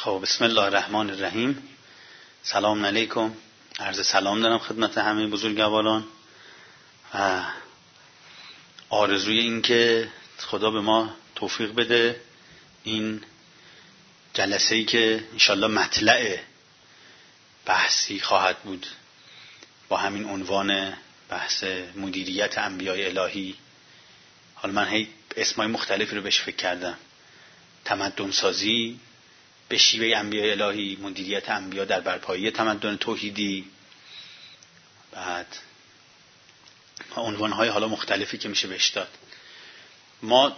خب بسم الله الرحمن الرحیم. سلام علیکم. عرض سلام دارم خدمت همه بزرگواران و آرزوی این که خدا به ما توفیق بده این جلسه‌ای که انشالله مطلع بحثی خواهد بود با همین عنوان بحث مدیریت انبیاء الهی. حالا من اسمای مختلفی رو بهش فکر کردم: تمدن سازی به شیوه انبیاء الهی، مدیریت انبیا در برپایی تمدن توحیدی، بعد عنوان‌های حالا مختلفی که میشه بهش داد. ما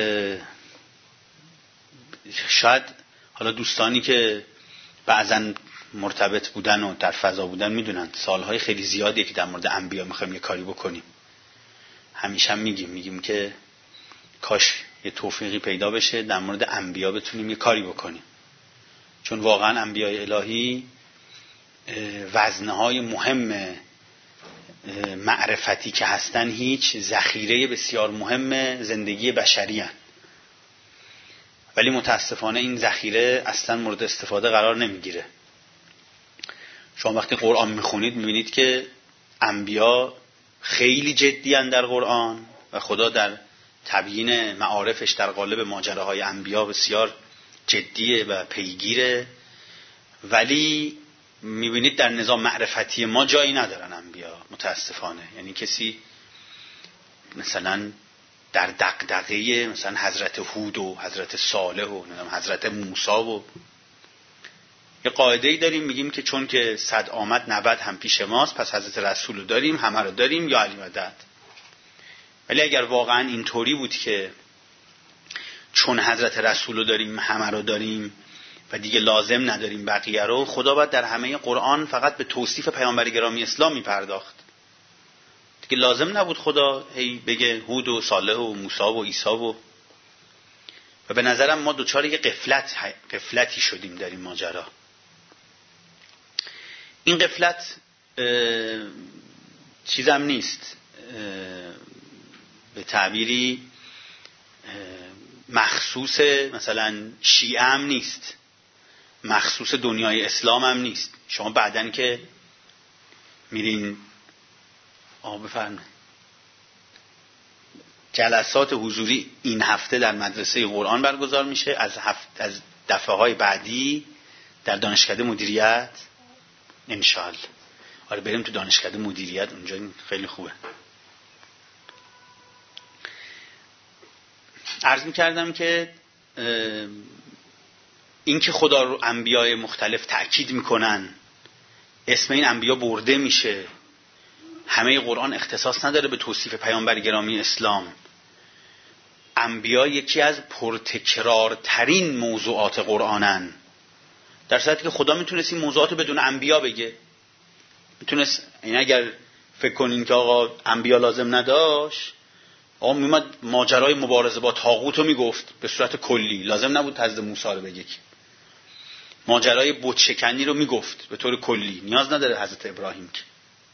شاید حالا دوستانی که بعضن مرتبط بودن و در فضا بودن میدونن سالهای خیلی زیادیه که در مورد انبیا میخوایم یه کاری بکنیم. همیشه هم میگیم که کاش یه توفیقی پیدا بشه در مورد انبیا بتونیم یه کاری بکنیم، چون واقعا انبیاء الهی وزنه‌های مهم معرفتی که هستن هیچ ذخیره بسیار مهم زندگی بشری هستن، ولی متاسفانه این ذخیره اصلا مورد استفاده قرار نمیگیره. شما وقتی قرآن میخونید میبینید که انبیا خیلی جدی هستند در قرآن و خدا در تبیین معارفش در قالب ماجراهای انبیا بسیار جدیه و پیگیره، ولی میبینید در نظام معرفتی ما جایی ندارن انبیا متاسفانه. یعنی کسی مثلا در دغدغه مثلا حضرت هود و حضرت صالح و حضرت موسی و یه قاعده‌ای داریم میگیم که چون که 100 آمد 90 هم پیش ماست، پس حضرت رسول رو داریم، همه رو داریم یا علی مدد. ولی اگر واقعا اینطوری بود که چون حضرت رسول رو داریم همه رو داریم و دیگه لازم نداریم بقیه رو، خدا باید در همه قرآن فقط به توصیف پیامبر گرامی اسلام میپرداخت. دیگه لازم نبود خدا هی بگه هود و صالح و موسی و عیسی و به نظرم ما دوچار یه غفلتی شدیم در این ماجرا. این غفلت چیزم نیست، به تعبیری مخصوص مثلا شیعه هم نیست، مخصوص دنیای اسلام هم نیست. شما بعدن که میرین بفرمایید جلسات حضوری این هفته در مدرسه قرآن برگزار میشه، از دفعه های بعدی در دانشکده مدیریت انشالله. آره بریم تو دانشکده مدیریت، اونجا خیلی خوبه. عرض می‌کردم که این که خدا رو انبیاء مختلف تأکید میکنن، اسم این انبیا برده میشه، همه قرآن اختصاص نداره به توصیف پیامبر گرامی اسلام. انبیا یکی از پرتکرارترین موضوعات قرآنن، در صورتی که خدا میتونست این موضوعات رو بدون انبیا بگه. میتونست، این اگر فکر کنین که آقا انبیا لازم نداشت، آقا میومد ماجرای مبارزه با طاغوت رو میگفت به صورت کلی، لازم نبود حضرت موسی رو بگه. ماجرای بت شکنی رو میگفت به طور کلی، نیاز نداره حضرت ابراهیم که.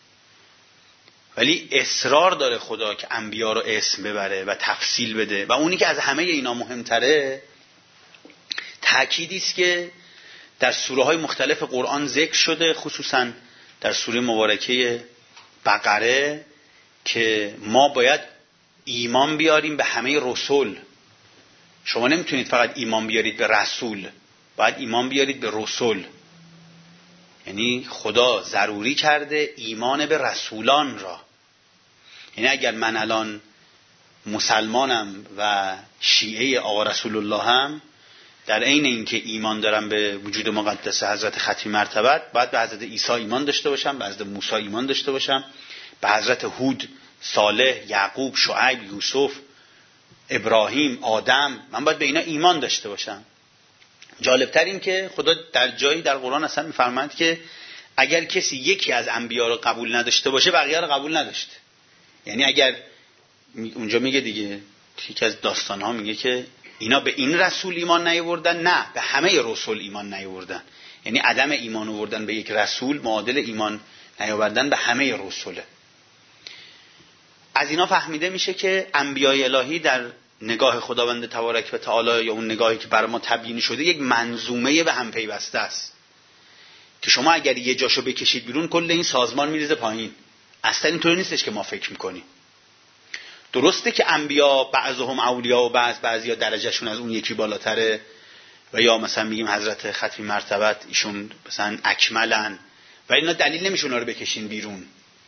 ولی اصرار داره خدا که انبیا رو اسم ببره و تفصیل بده، و اونی که از همه اینا مهمتره تأکیدی است که در سوره های مختلف قرآن ذکر شده، خصوصا در سوره مبارکه بقره، که ما باید ایمان بیاریم به همه رسول. شما نمیتونید فقط ایمان بیارید به رسول، باید ایمان بیارید به رسول. یعنی خدا ضروری کرده ایمان به رسولان را. یعنی اگر من الان مسلمانم و شیعه آقا رسول الله هم، در عین اینکه ایمان دارم به وجود مقدس حضرت ختمی مرتبت، باید به حضرت عیسی ایمان داشته باشم، به حضرت موسی ایمان داشته باشم، به حضرت هود، صالح، یعقوب، شعیب، یوسف، ابراهیم، آدم، من باید به اینا ایمان داشته باشم. جالبتر این که خدا در جایی در قرآن اصلا میفرماید که اگر کسی یکی از انبیا رو قبول نداشته باشه بقیه رو قبول نداشته. یعنی اگر اونجا میگه دیگه، یکی از داستان‌ها میگه که اینا به این رسول ایمان نیاوردن، نه به همه رسول ایمان نیاوردن. یعنی عدم ایمان آوردن به یک رسول معادل ایمان نیاوردن به همه رسوله. از اینا فهمیده میشه که انبیاء الهی در نگاه خداوند تبارک و تعالی یا اون نگاهی که برای ما تبیین شده یک منظومه به هم پیوسته است که شما اگر یه جاشو بکشید بیرون کل این سازمان میریزه پایین. اصلا اینطوری نیستش که ما فکر میکنیم. درسته که انبیا بعضهم اولیاء و بعضیا درجهشون از اون یکی بالاتره و یا مثلا میگیم حضرت ختمی مرتبت ایشون مثلا اکملن و اینا دلیل نمیشه اونا رو بکشین بیرون.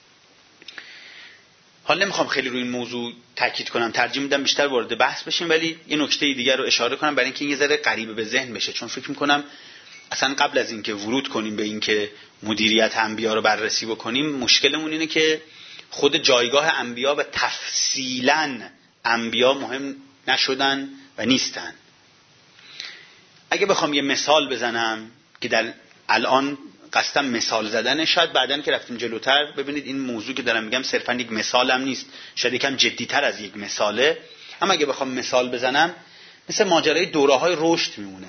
حالا نمیخوام خیلی روی این موضوع تاکید کنم، ترجیح میدم بیشتر وارد بحث بشیم، ولی یه نکته دیگر رو اشاره کنم برای اینکه این یه ذره قریب به ذهن بشه، چون فکر میکنم اصلا قبل از اینکه ورود کنیم به اینکه مدیریت انبیا رو بررسی بکنیم مشکلمون اینه که خود جایگاه انبیا و تفصیلاً انبیا مهم نشدن و نیستن. اگه بخوام یه مثال بزنم که در الان قصدم مثال زدنه، شاید بعدن که رفتیم جلوتر ببینید این موضوع که دارم میگم صرفا یک مثالم نیست، شاید یکم جدی‌تر از یک مثاله. اما اگه بخوام مثال بزنم مثل ماجرای دوره‌های رشد میمونه.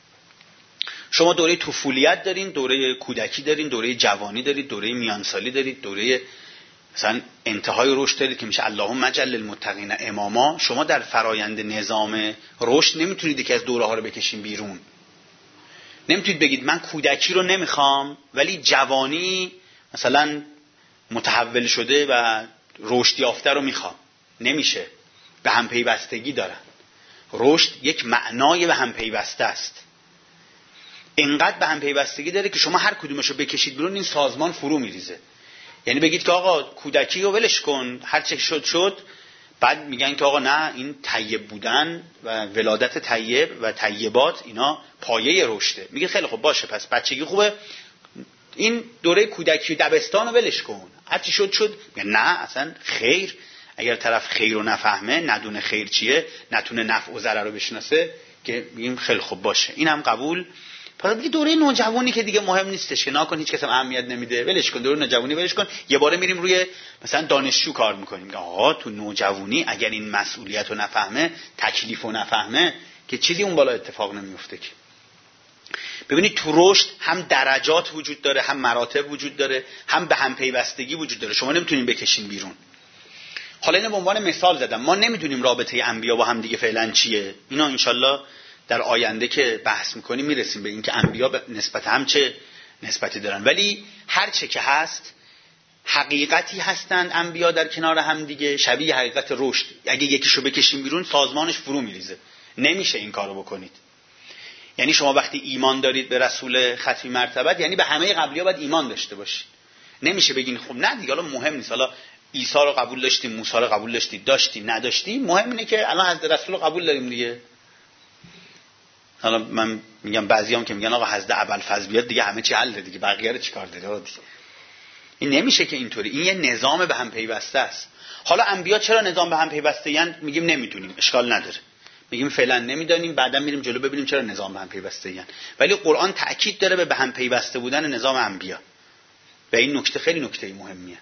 شما دوره طفولیت دارین، دوره کودکی دارین، دوره جوانی دارید، دوره میانسالی دارید، دوره مثلا انتهای رشد دارید که میشه اللهم اجعل للمتقین اماما. شما در فرایند نظام رشد نمیتونید که از دوره‌ها رو بکشین بیرون. نمیتونید بگید من کودکی رو نمیخوام ولی جوانی مثلا متحول شده و رشد یافته رو میخوام. نمیشه. به هم پیوستگی دارن. رشد یک معنای به هم پیوسته است. اینقدر به هم پیوستگی داره که شما هر کدومشو بکشید بیرون این سازمان فرو میریزه. یعنی بگید که آقا کودکی رو ولش کن، هر چه شد، بعد میگن که آقا نه، این طیب بودن و ولادت طیب و طیبات اینا پایه رشده. میگه خیلی خوب باشه، پس بچگی خوبه، این دوره کودکی و دبستان رو ولش کن، هر چی شد. میگه نه اصلا خیر، اگر طرف خیر رو نفهمه، ندونه خیر چیه، نتونه نفع و ضرر رو بشناسه، که میگیم خیلی خوب باشه، اینم قبول. پس دیگه دوره نوجوانی که دیگه مهم نیستش، که ناکن هیچ کس هم اهمیت نمیده، ولش کن، دوره نوجوانی ولش کن. یه باره میریم روی مثلا دانشجو کار میکنیم، آقا تو نوجوانی اگر این مسئولیت رو نفهمه، تکلیف رو نفهمه، که چیزی اون بالا اتفاق نمیفته. که ببینید تو رشد هم درجات وجود داره، هم مراتب وجود داره، هم به هم پیوستگی وجود داره. شما نمیتونین بکشین بیرون. حالا اینو به عنوان مثال زدم. ما نمیدونیم رابطه انبیا با هم دیگه فعلا چیه. اینا انشالله در آینده که بحث میکنیم میرسیم به این که انبیا نسبت هم چه نسبتی دارن. ولی هر چه که هست حقیقتی هستند انبیا در کنار هم دیگه، شبیه حقیقت رشد. اگه یکیشو بکشیم بیرون سازمانش فرو میریزه. نمیشه این کارو بکنید. یعنی شما وقتی ایمان دارید به رسول ختمی مرتبت، یعنی به همه قبلی‌ها باید ایمان داشته باشید. نمیشه بگین خب نه دیگه حالا مهم نیست، حالا عیسی رو قبول داشتیم، موسی رو قبول داشتید، داشتی نداشتی، مهم اینه که الان حضرت رسول رو قبول داریم دیگه. حالا من میگم بعضیام که میگن آقا حضرت ابوالفضل بیاد دیگه همه چی حل دیگه، بقیه رو چیکار داره دیگه. این نمیشه که اینطوری. این یه نظام به هم پیوسته است. حالا انبیا چرا نظام به هم پیوسته یان؟ میگیم نمیدونیم، اشکال نداره، میگیم فعلا نمیدونیم، بعدا میریم جلو ببینیم چرا نظام به هم پیوسته یان. ولی قرآن تأکید داره به هم پیوسته بودن نظام انبیا و این نکته خیلی نکته مهمیه.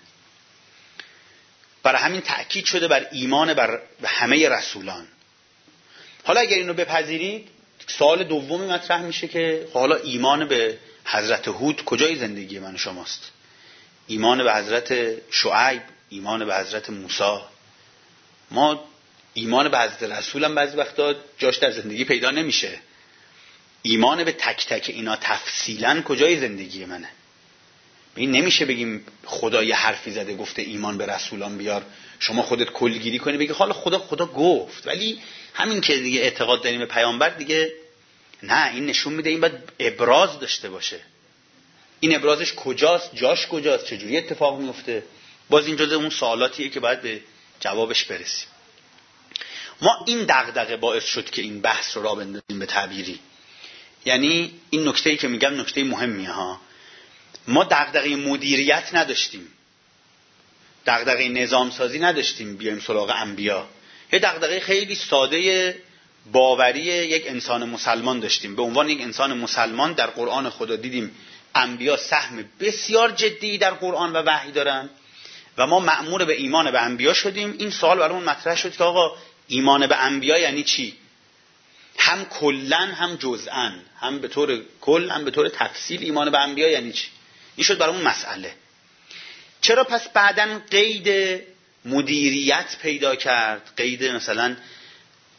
برای همین تأکید شده بر ایمان بر همه رسولان. حالا اگر اینو بپذیرید، سوال دومی مطرح میشه که حالا ایمان به حضرت هود کجای زندگی من و شماست؟ ایمان به حضرت شعیب، ایمان به حضرت موسی. ما ایمان به حضرت رسول هم بعضی وقتا جاش در زندگی پیدا نمیشه. ایمان به تک تک اینا تفصیلا کجای زندگی منه؟ این نمیشه بگیم خدا یه حرفی زده گفته ایمان به رسولان بیار، شما خودت کلگیری کنی بگی حالا خدا گفت، ولی همین که دیگه اعتقاد داریم به پیامبر دیگه نه. این نشون میده این باید ابراز داشته باشه. این ابرازش کجاست؟ جاش کجاست؟ چجوری اتفاق میفته؟ باز این جزء اون سوالاتیه که باید به جوابش برسیم. ما این دغدغه باعث شد که این بحث رو راه بندازیم به تعبیری. یعنی این نکته‌ای که میگم نکته مهمیه ها. ما دغدغه مدیریت نداشتیم، دغدغه نظام سازی نداشتیم بیایم سراغ انبیا. یه دغدغه خیلی ساده باوری یک انسان مسلمان داشتیم. به عنوان یک انسان مسلمان در قرآن خدا دیدیم انبیا سهم بسیار جدی در قرآن و وحی دارن و ما مأمور به ایمان به انبیا شدیم. این سوال برامون مطرح شد که آقا ایمان به انبیا یعنی چی؟ هم کلن هم جزءاً، هم به طور کل هم به طور تفصیل ایمان به انبیا یعنی چی؟ این شد برامون مسئله. چرا پس بعداً قید مدیریت پیدا کرد، قید مثلا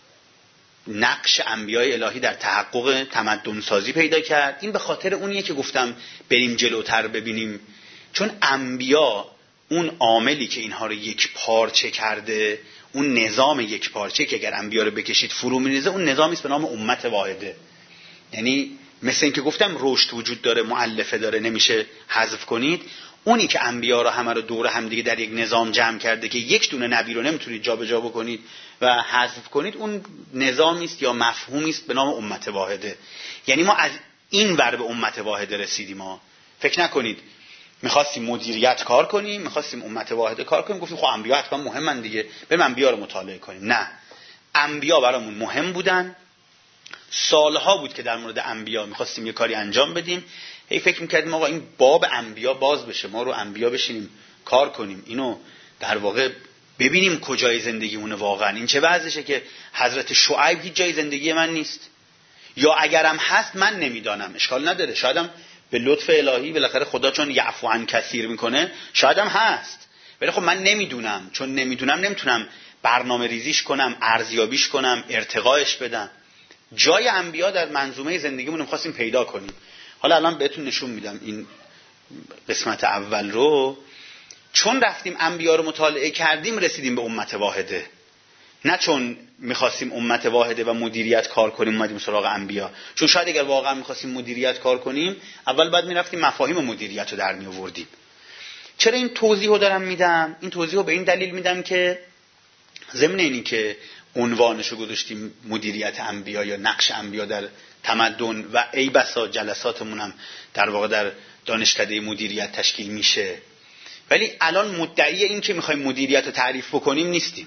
نقش انبیای الهی در تحقق تمدن سازی پیدا کرد. این به خاطر اونیه که گفتم بریم جلوتر ببینیم، چون انبیا اون عاملی که اینها رو یک پارچه کرده، اون نظام یک پارچه که اگر انبیا رو بکشید فرو میریزه، اون نظامی است به نام امت واحده. یعنی مثل این که گفتم رشد وجود داره، مؤلفه داره، نمیشه حذف کنید. اونی که انبیا رو همه رو دور هم دیگه در یک نظام جمع کرده که یک دونه نبی رو نمیتونید جابجا بکنید و حذف کنید، اون نظامی است یا مفهومی است به نام امت واحده. یعنی ما از این ور به امت واحده رسیدیم. ما فکر نکنید می‌خواستیم مدیریت کار کنیم، می‌خواستیم امت واحده کار کنیم، گفتیم خب انبیا حتما مهمن دیگه، بریم انبیا رو مطالعه کنیم. نه، انبیا برامون مهم بودن. سالها بود که در مورد انبیا می‌خواستیم یه کاری انجام بدیم، هی فکر می‌کردیم آقا این باب انبیا باز بشه، ما رو انبیا بشینیم کار کنیم، اینو در واقع ببینیم کجای زندگیمونه واقعا. این چه وضعشه که حضرت شعیب هیچ جای زندگی من نیست، یا اگرم هست من نمیدانم. اشکال نداره، شایدم به لطف الهی بالاخره خدا چون یعفو عن کثیر میکنه شایدم هست، ولی خب من نمیدونم. چون نمیدونم نمیتونم برنامه ریزیش کنم، ارزیابیش کنم، ارتقاش بدم. جای انبیا در منظومه زندگیمون می‌خواستیم پیدا کنیم. حالا الان بهتون نشون میدم این قسمت اول رو. چون رفتیم انبیا رو مطالعه کردیم رسیدیم به امت واحده، نه چون میخواستیم امت واحده و مدیریت کار کنیم اومدیم سراغ انبیا. چون شاید اگر واقعا میخواستیم مدیریت کار کنیم اول باید میرفتیم مفاهیم مدیریت رو در میآوردیم. چرا این توضیح رو دارم میدم؟ این توضیح رو به این دلیل میدم که ضمن اینی که عنوانش رو گذاشتیم مدیریت انبیا یا نقش انبیا در تمدن و ای بسا جلساتمون هم در واقع در دانشکده مدیریت تشکیل میشه، ولی الان مدعی این که میخوایم مدیریت رو تعریف بکنیم نیستیم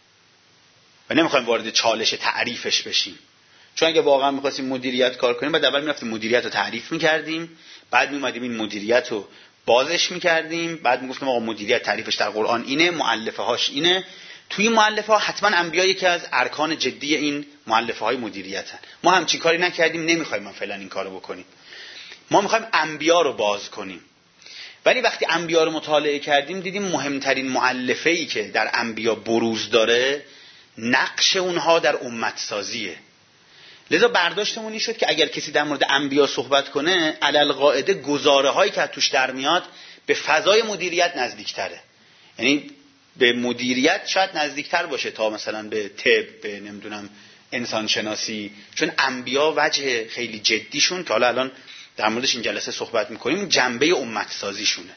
و نمیخوایم وارد چالش تعریفش بشیم. چون اگه واقعا میخواستیم مدیریت کار کنیم بعد اول میرفتیم مدیریت رو تعریف میکردیم، بعد میومدیم این مدیریت رو بازش میکردیم، بعد میگفتیم آقا مدیریت تعریفش در قرآن اینه، مؤلفه هاش اینه. توی مؤلفه ها حتما انبیا یکی از ارکان جدی این مؤلفه های مدیریتن. ما همچین کاری نکردیم، نمیخوایم فعلا این کارو بکنیم. ما میخوایم انبیا رو باز کنیم. ولی وقتی انبیا رو مطالعه کردیم دیدیم مهمترین مؤلفه‌ای که در انبیا بروز داره نقش اونها در امت سازیه. لذا برداشتمون این شد که اگر کسی در مورد انبیا صحبت کنه علل قاعده گزاره هایی که توش در میاد به فضای مدیریت نزدیکتره. یعنی به مدیریت شاید نزدیکتر باشه تا مثلا به طب، به نمیدونم انسان شناسی، چون انبیا وجه خیلی جدیشون که حالا الان در موردش این جلسه صحبت میکنیم جنبه امت سازیشونه.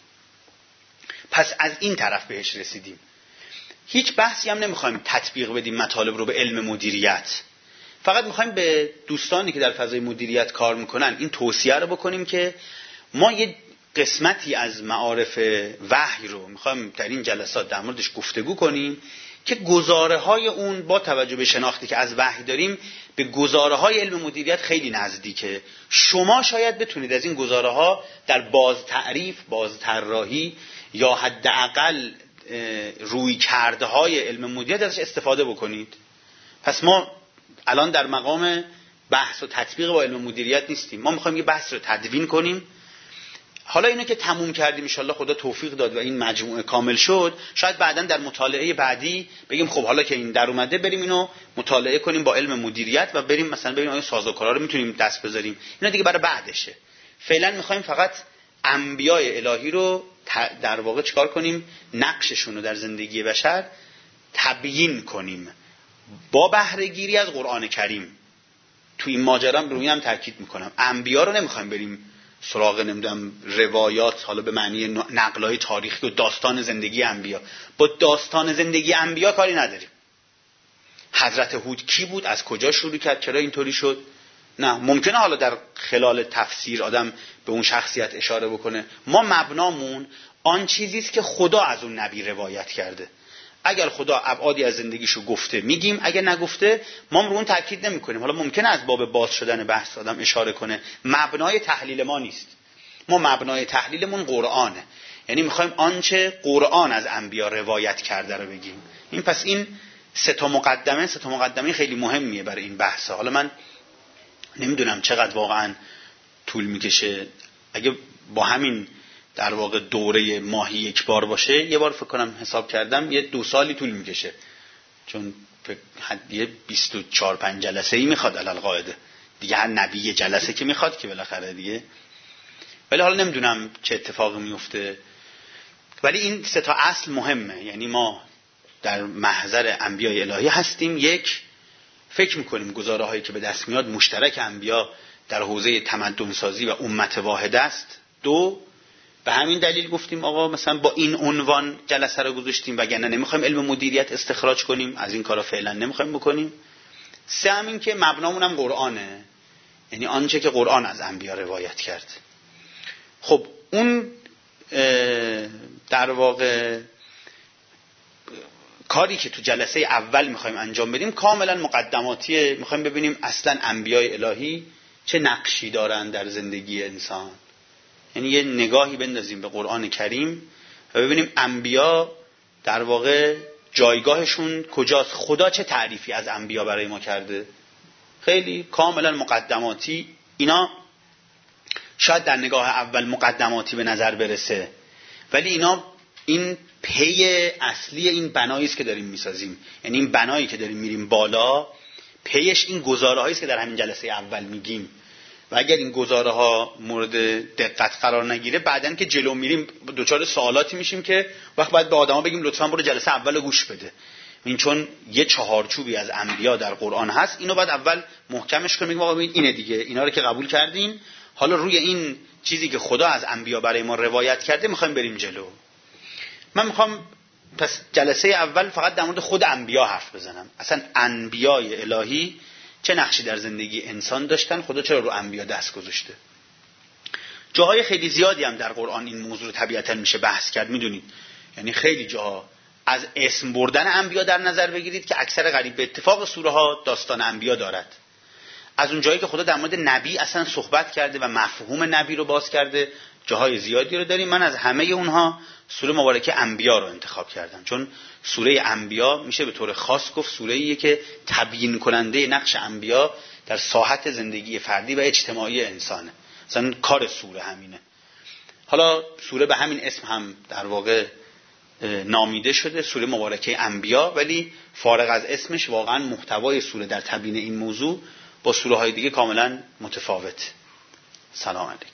پس از این طرف بهش رسیدیم. هیچ بحثی هم نمیخوایم تطبیق بدیم مطالب رو به علم مدیریت، فقط میخوایم به دوستانی که در فضای مدیریت کار میکنن این توصیه رو بکنیم که ما یه قسمتی از معارف وحی رو میخوایم در این جلسات در موردش گفتگو کنیم که گزاره های اون با توجه به شناختی که از وحی داریم به گزاره های علم مدیریت خیلی نزدیکه. شما شاید بتونید از این گزاره ها در باز تعریف، باز طراحی یا حداقل روی کرده های علم مدیریت ازش استفاده بکنید. پس ما الان در مقام بحث و تطبیق با علم مدیریت نیستیم، ما میخوایم یه بحث رو تدوین کنیم. حالا اینو که تموم کردیم ان شاءالله خدا توفیق داد و این مجموعه کامل شد، شاید بعداً در مطالعه بعدی بگیم خب حالا که این در اومده بریم اینو مطالعه کنیم با علم مدیریت و بریم مثلا ببینیم آیا سازوکارا رو میتونیم دست بذاریم. اینا دیگه برای بعدشه. فعلا میخوایم فقط انبیای الهی رو در واقع چیکار کنیم؟ نقششون رو در زندگی بشر تبیین کنیم با بهره گیری از قرآن کریم. تو این ماجرا روی هم تاکید میکنم، انبیا رو نمیخوایم بریم سراغ نمیدونم روایات، حالا به معنی نقلای تاریخی و داستان زندگی انبیا. با داستان زندگی انبیا کاری نداریم. حضرت هود کی بود؟ از کجا شروع کرد؟ چرا اینطوری شد؟ نه، ممکنه حالا در خلال تفسیر آدم به اون شخصیت اشاره بکنه. ما مبنامون آن چیزی است که خدا از اون نبی روایت کرده. اگر خدا ابعادی از زندگیشو گفته میگیم، اگر نگفته ما رو اون تاکید نمی‌کنیم. حالا ممکنه از باب باز شدن بحث آدم اشاره کنه، مبنای تحلیل ما نیست. ما مبنای تحلیلمون قرآنه، یعنی می‌خوایم آنچه قرآن از انبیا روایت کرده رو بگیم. این پس این سه تا مقدمه خیلی مهمیه برای این بحث. حالا من نمیدونم چقدر واقعا طول میکشه. اگه با همین در واقع دوره ماهی یک بار باشه، یه بار فکر کنم حساب کردم 2 سالی طول میکشه. چون یه 24-5 جلسه ای میخواد علل قاعده دیگه، هر نبی یه جلسه که میخواد که بالاخره دیگه. ولی حالا نمیدونم چه اتفاقی میفته، ولی این 3 تا اصل مهمه. یعنی ما در محضر انبیای الهی هستیم. 1 فکر میکنیم گزاره هایی که به دست میاد مشترک انبیا در حوزه تمدن سازی و امت واحد است. 2 به همین دلیل گفتیم آقا مثلا با این عنوان جلسه رو گذاشتیم، وگرنه نمیخوایم علم مدیریت استخراج کنیم، از این کارا فعلا نمیخوایم بکنیم. 3 همین که مبنامون هم قرآنه، یعنی آنچه که قرآن از انبیا روایت کرد. خب اون در واقع کاری که تو جلسه اول میخوایم انجام بدیم کاملا مقدماتیه. میخوایم ببینیم اصلا انبیای الهی چه نقشی دارن در زندگی انسان، یعنی یه نگاهی بندازیم به قرآن کریم و ببینیم انبیا در واقع جایگاهشون کجاست، خدا چه تعریفی از انبیا برای ما کرده. خیلی کاملا مقدماتی. اینا شاید در نگاه اول مقدماتی به نظر برسه، ولی اینا این پی اصلی این بنایی است که داریم میسازیم. یعنی این بنایی که داریم میریم بالا، پیش این گزاره‌هایی است که در همین جلسه اول میگیم. و اگر این گزاره‌ها مورد دقت قرار نگیره، بعدن که جلو میریم دوچار سوالاتی میشیم که وقت باید به آدما بگیم لطفاً برو جلسه اول گوش بده. این چون یه چهارچوبی از انبیا در قرآن هست، اینو باید اول محکمش کنیم. آقا ببین اینه دیگه، اینا رو که قبول کردین، حالا روی این چیزی که خدا از انبیا برای ما روایت کرده میخوایم بریم جلو. من میخوام پس جلسه اول فقط در مورد خود انبیا حرف بزنم. اصلا انبیای الهی چه نقشی در زندگی انسان داشتن، خدا چرا رو انبیا دست گذاشته. جاهای خیلی زیادی هم در قرآن این موضوع رو طبیعتاً میشه بحث کرد. میدونید یعنی خیلی جاها از اسم بردن انبیا در نظر بگیرید که اکثر قریب به اتفاق سوره ها داستان انبیا دارد. از اون جایی که خدا در مورد نبی اصلا صحبت کرده و مفهوم نبی رو باز کرده، جاهای زیادی رو داریم. من از همه اونها سوره مبارکه انبیا رو انتخاب کردم، چون سوره انبیا میشه به طور خاص گفت سوره‌ایه که تبیین کننده نقش انبیا در ساحت زندگی فردی و اجتماعی انسانه. مثلا کار سوره همینه. حالا سوره به همین اسم هم در واقع نامیده شده، سوره مبارکه انبیا، ولی فارغ از اسمش واقعا محتوای سوره در تبیین این موضوع با سوره های دیگه کاملا متفاوت. سلام علیکم.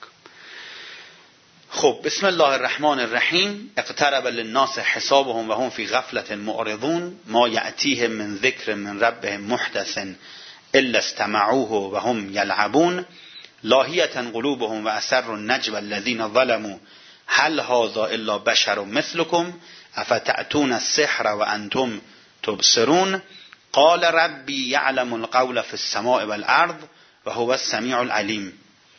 خب بسم الله الرحمن الرحیم. اقترب للناس حسابهم و هم فی غفلة معرضون ما یأتیهم من ذکر من ربهم محدث الا استمعوه و هم یلعبون لاهیة قلوبهم و اسر النجوى الذین ظلموا هل هذا الا بشر مثلكم افتأتون السحر و انتم تبصرون قال ربی یعلم القول فی السماء والارض و هو السمیع العلیم.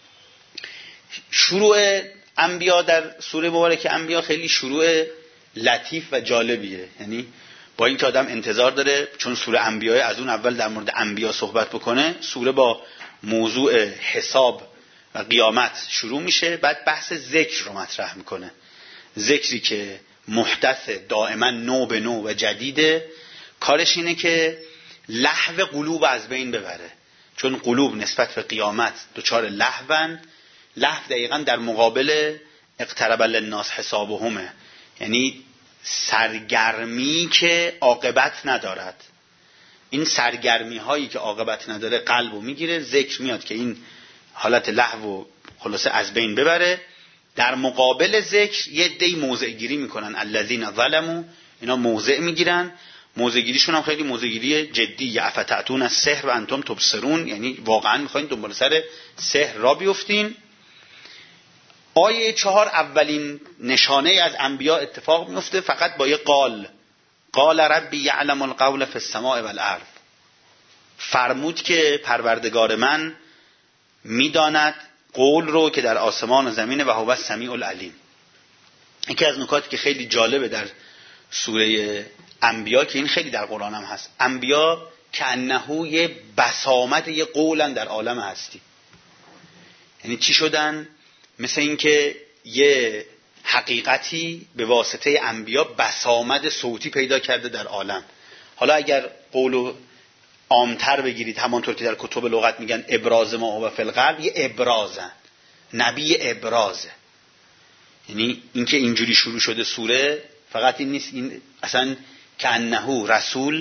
شروع انبیا در سوره مبارکه انبیا خیلی شروع لطیف و جالبیه. یعنی با اینکه آدم انتظار داره چون سوره انبیا از اون اول در مورد انبیا صحبت بکنه، سوره با موضوع حساب و قیامت شروع میشه، بعد بحث ذکر رو مطرح میکنه. ذکری که محدث، دائما نو به نو و جدیده. کارش اینه که لهو قلوب از بین ببره، چون قلوب نسبت به قیامت دچار لهون. لهو دقیقاً در مقابل اقترب للناس حسابهمه، یعنی سرگرمی که عاقبت ندارد. این سرگرمی هایی که عاقبت نداره قلبو میگیره، ذکر میاد که این حالت لهو خلاصه از بین ببره. در مقابل ذکر یه عده‌ای موضع گیری میکنن، الذین ظلموا، اینا موضع میگیرن. موضع گیریشون هم خیلی موضع گیری جدی، افتأتون السحر و انتم تبصرون، یعنی واقعا میخواین دنبال سر سحر را بیفتین. آیه 4 اولین نشانه از انبیا اتفاق میفته فقط با یه قال ربی یعلم القول فی السماء والارض. فرمود که پروردگار من میداند قول رو که در آسمان و زمینه و هو السمیع العلیم. یکی از نکاتی که خیلی جالبه در سوره انبیا که این خیلی در قرآن هم هست، انبیا کأنه یه بسامد یه قولن در عالم هستی. یعنی چی شدن؟ مثل این که یه حقیقتی به واسطه انبیا بسامد صوتی پیدا کرده در عالم. حالا اگر قولو عامتر بگیرید، همانطور که در کتب لغت میگن ابراز ما هو فی الغرب، یه ابرازن، نبی ابرازه. یعنی اینکه اینجوری شروع شده سوره فقط این نیست، این اصلا کأنه رسول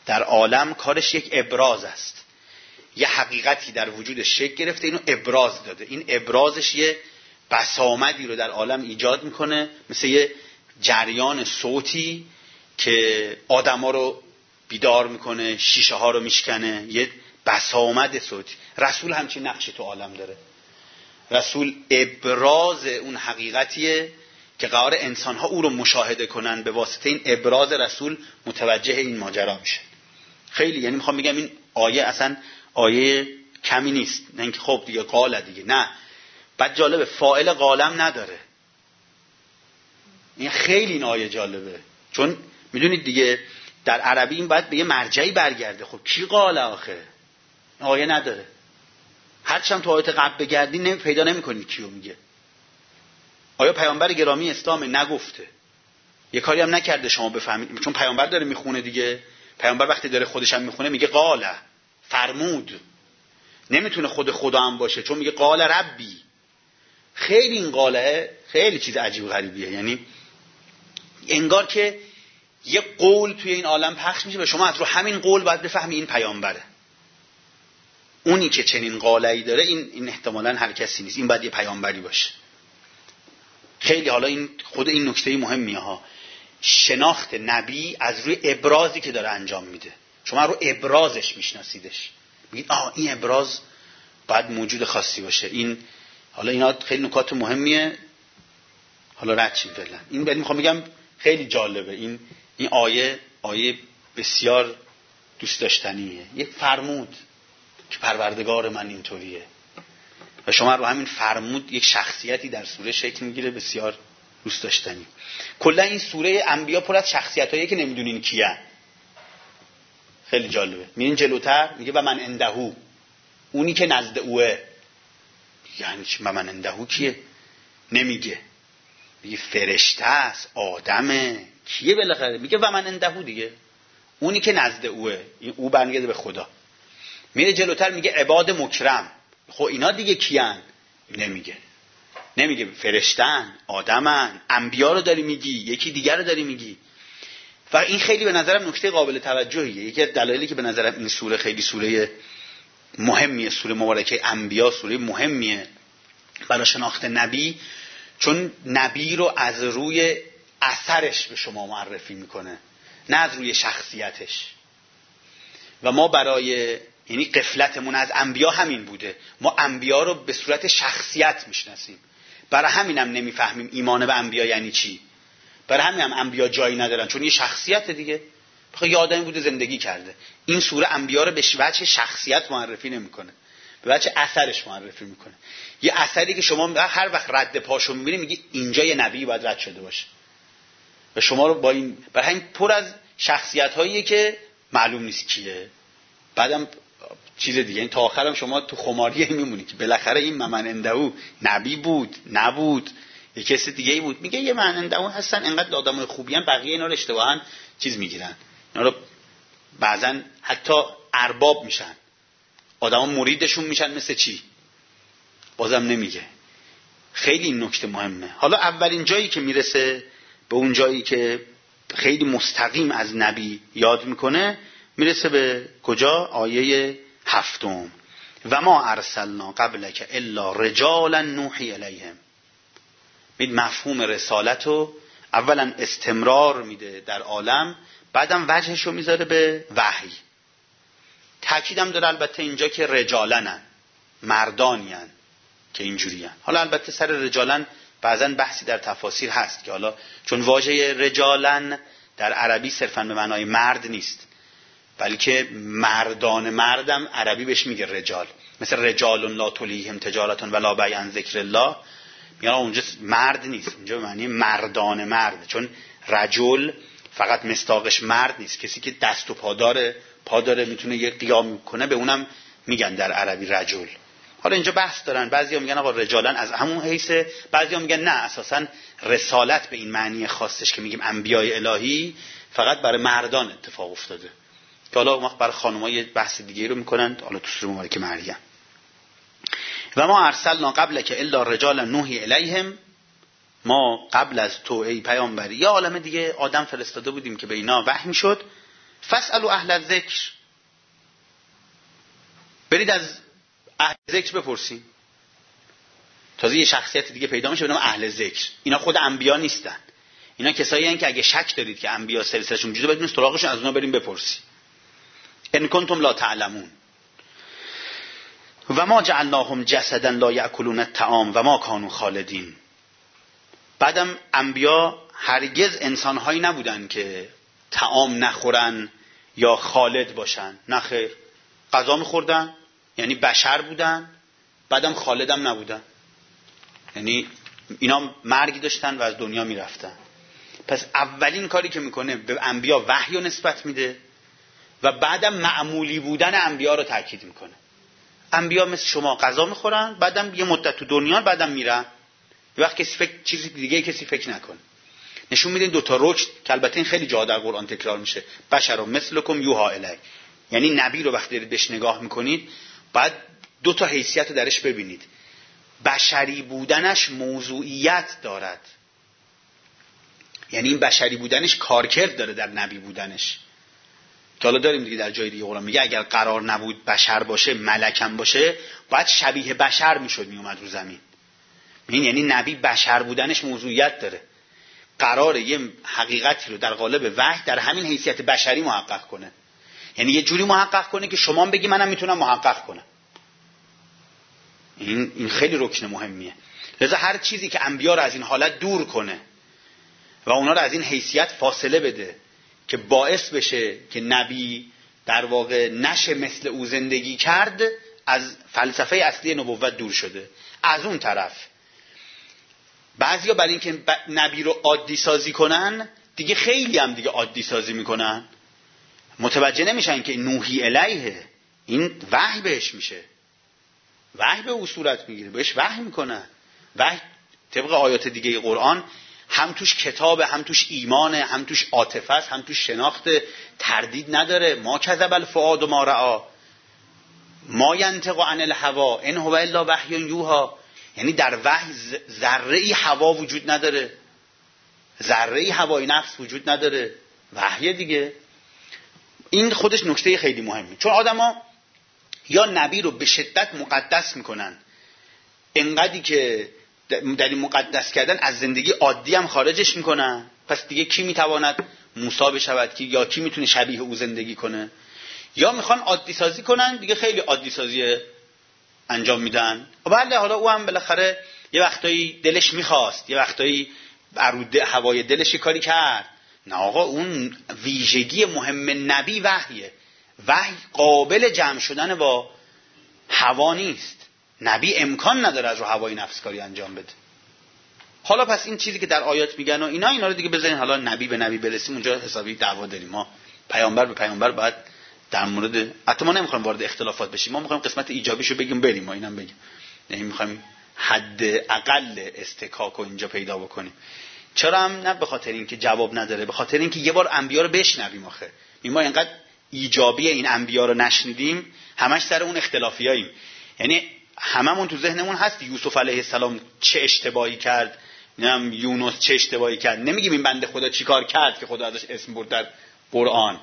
در عالم کارش یک ابراز است. یه حقیقتی در وجودش شکل گرفته، اینو ابراز داده. این ابرازش یه بسامدی رو در عالم ایجاد میکنه، مثل یه جریان صوتی که آدما رو بیدار میکنه، شیشه ها رو میشکنه، یه بسامد صوتی. رسول همچین نقشی تو عالم داره. رسول ابراز اون حقیقتیه که قرار انسان ها او رو مشاهده کنن. به واسطه این ابراز رسول متوجه این ماجرا میشه. خیلی، یعنی میخوام بگم این آیه اصلا آیه کمی نیست، نه اینکه خب دیگه قاله دیگه، نه. بعد جالبه فاعل قالم نداره. این خیلی این آیه جالبه، چون میدونید دیگه در عربی این باید به یه مرجعی برگرده. خب کی قاله آخه؟ آیه نداره. هرچند تو آیات قبل بگردی پیدا نمی‌کنی کیو میگه. آیا پیامبر گرامی اسلام نگفته؟ یه کاری هم نکرده شما بفهمید، چون پیامبر داره میخونه دیگه. پیامبر وقتی داره خودش هم میخونه میگه قاله، فرمود. نمیتونه خود خدا هم باشه، چون میگه قال ربی. خیلی این قاله خیلی چیز عجیب و غریبیه. یعنی انگار که یه قول توی این عالم پخش میشه و شما از رو همین قول باید بفهمی این پیامبره. اونی که چنین قاله‌ای داره این احتمالاً هر کسی نیست، این باید یه پیامبری باشه. خیلی حالا این خود این نکته مهمیه ها. شناخت نبی از روی ابرازی که داره انجام میده. شما رو ابرازش میشناسیدش، میگید این ابراز باید موجود خاصی باشه. این حالا اینا خیلی نکات مهمیه، حالا رد چیم فعلا. این ولی میخوام بگم خیلی جالبه. این آیه بسیار دوست داشتنیه. یک فرمود که پروردگار من اینطوریه و شما رو همین فرمود یک شخصیتی در سوره شکل میگیره بسیار دوست داشتنی. کلا این سوره انبیا پر از شخصیتایی که نمیدونین کیه. خیلی جالبه. میرین جلوتر میگه و من اندهو، اونی که نزد اوه. یعنی چی؟ و من اندهو کیه؟ نمیگه. میگه فرشته است، آدمه، کیه بالاخره؟ میگه و من اندهو دیگه، اونی که نزد اوه. این او برمیگرده به خدا. میره جلوتر میگه عباد مکرم. خب اینا دیگه کیان؟ نمیگه فرشتن، آدمن، انبیا رو داری میگی، یکی دیگر رو داری میگی. و این خیلی به نظرم نکته قابل توجهیه. یکی از دلایلی که به نظرم این سوره خیلی سوره مهمیه، سوره مبارکه انبیا سوره مهمیه برای شناخت نبی، چون نبی رو از روی اثرش به شما معرفی میکنه، نه از روی شخصیتش. و ما برای یعنی غفلتمون از انبیا همین بوده. ما انبیا رو به صورت شخصیت میشناسیم، برای همینم نمیفهمیم ایمان به انبیا یعنی چی. برای همینم انبیا جایی ندارن، چون یه شخصیت دیگه. بخاطر یه آدمی بوده زندگی کرده. این سوره انبیا رو به وجه شخصیت معرفی نمیکنه، به وجه اثرش معرفی میکنه. یه اثری که شما هر وقت رد پاشو میبینی میگی اینجا یه نبی باید رد شده باشه. و شما رو با این برای همین پر از شخصیت‌هاییه که معلوم نیست کیه. بعدم چیز دیگه، این تا آخرم شما تو خماریه میمونی که بالاخره این من اندهو نبی بود نبود، یه کسی دیگه ای بود. میگه یه من اندهو هستن، انقدر آدمای خوبی ان، بقیه اینا رو اشتباهاً چیز میگیرن، اینا رو بعضا حتی ارباب میشن، آدما مریدشون میشن. مثل چی؟ بازم نمیگه. خیلی این نکته مهمه. حالا اولین جایی که میرسه به اون جایی که خیلی مستقیم از نبی یاد میکنه، میرسه به کجا؟ آیه 7. و ما ارسلنا قبلک الا رجالا نوحی الیهم. ببین مفهوم رسالتو اولا استمرار میده در عالم، بعدم وجهشو میذاره به وحی. تأکیدم داره البته اینجا که رجالنن، مردانین که اینجورین. حالا البته سر رجالن بعضا بحثی در تفاسیر هست که حالا چون واژه رجالن در عربی صرفا به معنای مرد نیست، بلکه مردان مردم عربی بهش میگه رجال. مثل رجال لا تلیهم تجارتون ولا بیع عن ذکر الله، میگن اونجا مرد نیست، اونجا به معنی مردان مرد. چون رجل فقط مصداقش مرد نیست، کسی که دست و پا داره میتونه یه قیام کنه، به اونم میگن در عربی رجل. حالا اینجا بحث دارن، بعضیا میگن آقا رجالن از همون حیثه، بعضیا میگن نه، اساسا رسالت به این معنی خاصش که میگیم انبیای الهی فقط برای مردان اتفاق افتاده، که حالا وقت برای خانم‌ها یه بحث دیگه رو میکنن حالا تو سوره مبارکه مریم. و ما ارسلنا قبلک الا رجالا نوحی الیهم. ما قبل از تو ای پیامبر یه عالمه دیگه آدم فرستاده بودیم که به اینا وحی میشد. فاسألوا اهل الذکر، برید از اهل ذکر بپرسین. تازه یه شخصیت دیگه پیدا میشه به نام اهل ذکر. اینا خود انبیا نیستن، اینا کسایی هستن که اگه شک دارید که انبیا سلسله‌شون جدا بدون سراغشون از اونها بریم بپرسید. ان کنتم لا تعلمون. و ما جعلناهم جسدا لا یاکلون الطعام و ما کانوا خالدین. بعدم انبیا هرگز انسان‌هایی نبودن که طعام نخورن یا خالد باشن. نه خیر، غذا می‌خوردن، یعنی بشر بودن، بعدم خالدم نبودن، یعنی اینا مرگی داشتن و از دنیا میرفتن. پس اولین کاری که میکنه به انبیا وحی رو نسبت میده و بعدم معمولی بودن انبیا رو تاکید میکنه. انبیا مثل شما غذا میخورن، بعدم یه مدت تو دنیا، بعدم میرن. یه وقت کسی چیزی دیگه کسی فکر نکنه. نشون میدین دو تا رکن که البته این خیلی جا در قرآن تکرار میشه. بشر مثلکم یوحی الی، یعنی نبی رو وقتی دارید بهش نگاه میکنید بعد دو تا حیثیت رو درش ببینید. بشری بودنش موضوعیت دارد، یعنی این بشری بودنش کارکرد داره در نبی بودنش. که حالا داریم دیگه در جای دیگه قرآن میگه اگر قرار نبود بشر باشه، ملکم باشه، باید شبیه بشر میشد میومد رو زمین. یعنی نبی بشر بودنش موضوعیت داره، قراره یه حقیقتی رو در قالب وحی در همین حیثیت بشری محقق کنه. یعنی یه جوری محقق کنه که شما بگی منم میتونم محقق کنم. این خیلی رکن مهمیه. لذا هر چیزی که انبیا رو از این حالت دور کنه و اونا رو از این حیثیت فاصله بده که باعث بشه که نبی در واقع نشه مثل او زندگی کرد، از فلسفه اصلی نبوت دور شده. از اون طرف بعضیا برای اینکه نبی رو عادی سازی کنن دیگه خیلی هم دیگه عادی سازی میکنن، متوجه نمیشن که نوحی الیه، این وحی بهش میشه، وحی به او صورت میگیره، بهش وحی میکنن. وحی طبق آیات دیگه قرآن هم توش کتابه، هم توش ایمانه، هم توش عاطفه است، هم توش شناخت، تردید نداره. ما کذب الفؤاد ما رأى ما ینطق عن الهوی ان هو الا وحی یوحی. یعنی در وحی ذره‌ای هوا وجود نداره، ذره‌ای هوای نفس وجود نداره، وحی دیگه. این خودش نکته خیلی مهمه، چون آدما یا نبی رو به شدت مقدس میکنن، انقدری که در این مقدس کردن از زندگی عادی هم خارجش میکنن. پس دیگه کی میتواند موسی بشود کی، یا کی میتونه شبیه او زندگی کنه؟ یا میخوان عادی سازی کنن، دیگه خیلی عادی سازی انجام میدن. و بله حالا او هم بالاخره یه وقتایی دلش میخواست، یه وقتایی بر هوای دلش کاری کرد. نه آقا، اون ویژگی مهم نبی وحیه. وحی قابل جمع شدن با هوا نیست. نبی امکان نداره از رو هوای نفس کاری انجام بده. حالا پس این چیزی که در آیات میگن و اینا رو دیگه بذارین حالا نبی به نبی برسیم، اونجا حسابی دعوا داریم. ما پیامبر به پیامبر باید در مورد، حتی ما نمیخوایم وارد اختلافات بشیم، ما میخوایم قسمت ایجابیشو بگیم بریم، ما اینم بگیم. یعنی میخوایم حد اقل استکاک رو اینجا پیدا بکنیم. چرا هم نه به خاطر اینکه جواب نداره، به خاطر اینکه یه بار انبیا رو بشنویم. آخه ما اینقدر ایجابی این انبیا رو نشنیدیم، همش سر اون اختلافیاییم. یعنی هممون تو ذهنمون هست یوسف علیه السلام چه اشتباهی کرد، نمیدونم یونس چه اشتباهی کرد. نمیگیم این بنده خدا چیکار کرد که خدا ازش اسم برد در قرآن.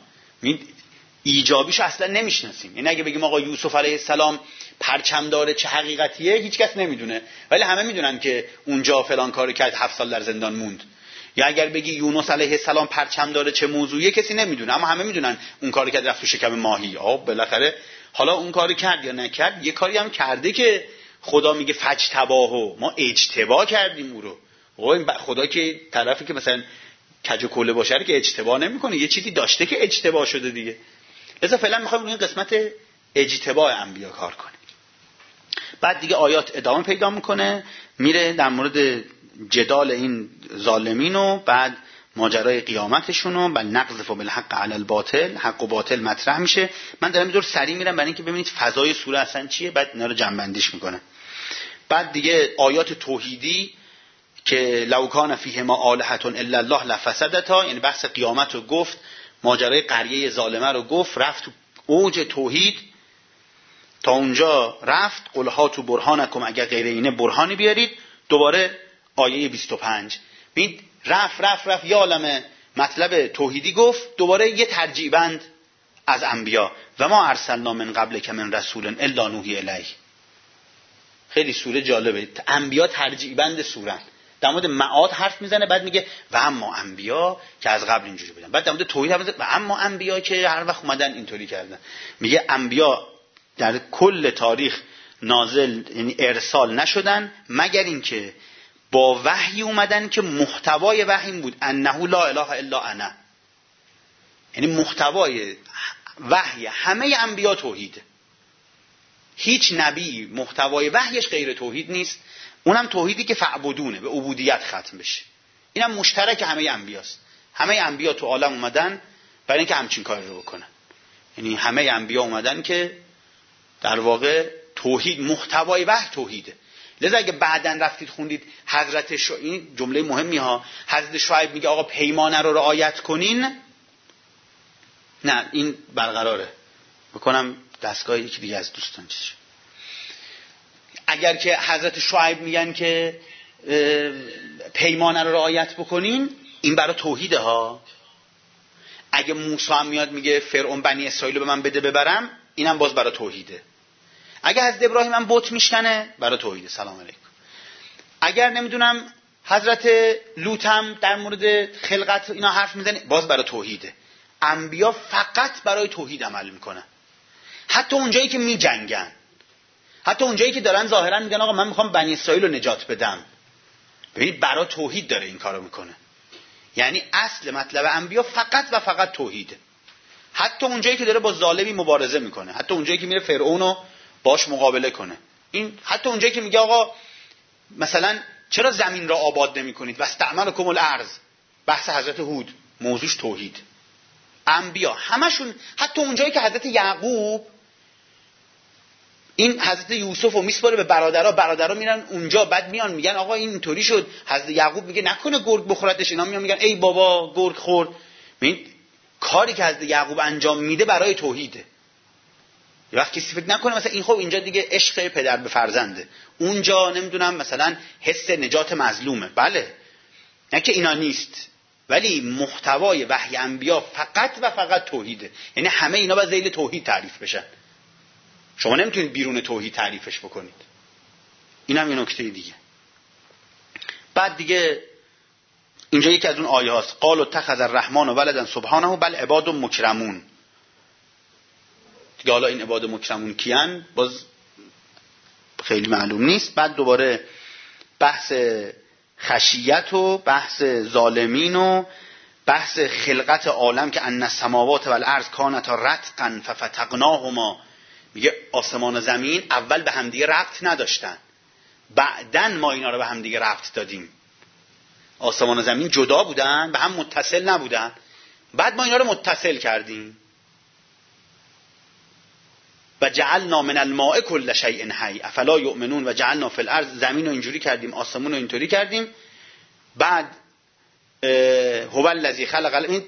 ایجابیشو اصلا نمیشناسیم. یعنی اگه بگیم آقا یوسف علیه السلام پرچم داره چه حقیقتیه، هیچ کس نمیدونه، ولی همه میدونن که اونجا فلان کارو کرد، 7 سال در زندان موند. یا اگر بگی یونس علیه السلام پرچم داره چه موضوعیه، کسی نمیدونه، اما همه میدونن اون کارو کرد، رفت تو شکم ماهی. بالاخره حالا اون کارو کرد یا نکرد، یه کاری هم کرده که خدا میگه فجتباهو، ما اجتبا کردیم او رو. خدا که طرفی که مثلا کج و کوله باشه که اجتبا نمیکنه، یه چیزی داشته که اجتبا شده دیگه. لذا فعلا میخوایم روی این قسمت اجتباء انبیا کار کنیم. بعد دیگه آیات ادامه پیدا میکنه، میره در مورد جدال این ظالمین و بعد ماجرای قیامتشون و بعد نقذف بالحق علی الباطل، حق و باطل مطرح میشه. من دارم اینطور سریع میرم برای اینکه ببینید فضای سوره اصلا چیه، بعد اینا رو جمع‌بندیش میکنه. بعد دیگه آیات توحیدی که لو کان فیهما آلهة الا الله لفسدتا، یعنی بحث قیامت رو گفت، ماجرای قریه ظالمه رو گفت، رفت تو اوج توحید تا اونجا رفت. قل هاتوا برهانکم، اگر غیر اینه برهانی بیارید. دوباره آیه 25 ببین رفت یا عالمه مطلب توحیدی گفت، دوباره یه ترجیبند از انبیا و ما ارسلنا من قبلک من رسول الا نوحی الیه. خیلی سوره جالبه، انبیا ترجیبند سورن. در مورد معاد حرف میزنه، بعد میگه و اما انبیا که از قبل اینجوری بودن، بعد در مورد توحید حرف میزنه و اما انبیا که هر وقت اومدن اینطوری کردن. میگه انبیا در کل تاریخ نازل یعنی ارسال نشدن مگر اینکه با وحی اومدن که محتوای وحی بود انه لا اله الا انا. یعنی محتوای وحی همه انبیا توحیده. هیچ نبی محتوای وحیش غیر توحید نیست، اونم توحیدی که فعبدونه، به عبودیت ختم بشه. اینم مشترک همه انبیاست. همه انبیا تو عالم اومدن برای اینکه همچین کاری رو بکنن. یعنی همه انبیا اومدن که در واقع توحید، محتوای وحی توحیده. لذا اگه بعداً رفتید خوندید حضرت این جمله مهمی ها، حضرت شعیب میگه آقا پیمانه رو رعایت کنین، نه این برقراره. بکنم دستگاه یکی دیگه از دوستان چیزش. اگر که حضرت شعیب میگن که پیمانه رو رعایت بکنین، این برای توحیده ها. اگه موسی هم میاد میگه فرعون بنی اسرائیل رو به من بده ببرم، اینم باز برای توحیده. اگه حضرت ابراهیم هم بت میشکنه، برای توحیده. سلام علیکم. اگر نمیدونم حضرت لوط هم در مورد خلقت اینا حرف میزنه، باز برای توحیده. انبیا فقط برای توحید عمل میکنن. حتی اونجایی که میجنگن، حتی اونجایی که دارن ظاهرا میگن آقا من میخوام بنی اسرائیل رو نجات بدم، ببینید برای توحید داره این کارو میکنه. یعنی اصل مطلب انبیا فقط و فقط توحیده. حتی اونجایی که داره با ظالمی مبارزه میکنه، حتی اونجایی که میره فرعونو باش مقابله کنه، این حتی اونجایی که میگه آقا مثلا چرا زمین را آباد نمیکنید واستعمرکم الارض، بحث حضرت هود، موضوعش توحید. انبیا همشون، حتی اونجایی که حضرت یعقوب این حضرت یوسف رو میسپاره به برادرها میرن اونجا، بعد میان میگن آقا این اینطوری شد، حضرت یعقوب میگه نکنه گرگ بخوردش، اینا میان میگن ای بابا گرگ خورد. ببین کاری که حضرت یعقوب انجام میده برای توحیده. یه وقت کسی فکر نکنه مثلا این خب اینجا دیگه عشق پدر به فرزنده، اونجا نمیدونم مثلا حس نجات مظلومه. بله، نه که اینا نیست، ولی محتوای وحی انبیا فقط و فقط توحیده. یعنی همه اینا باید ذیل توحید تعریف بشن. شما نمیتونید بیرون توحید تعریفش بکنید. اینم یه نکته دیگه. بعد دیگه اینجا یکی از اون آیه هاست، قالوا اتخذ الرحمن ولدا سبحانه بل عباد مکرمون. دیگه حالا این عباد مکرمون کیان باز خیلی معلوم نیست. بعد دوباره بحث خشیت و بحث ظالمین و بحث خلقت عالم که ان السماوات والارض کانتا رتقا ففتقناهما. میگه آسمان و زمین اول به همدیگه ربط نداشتن، بعدن ما اینا رو به همدیگه ربط دادیم. آسمان و زمین جدا بودن، به هم متصل نبودن، بعد ما اینا رو متصل کردیم. و جعلنا من الماء كل شيء حي افلا يؤمنون و جعلنا في الارض، زمین رو اینجوری کردیم، آسمون رو اینطوری کردیم. بعد هو الذی خلق،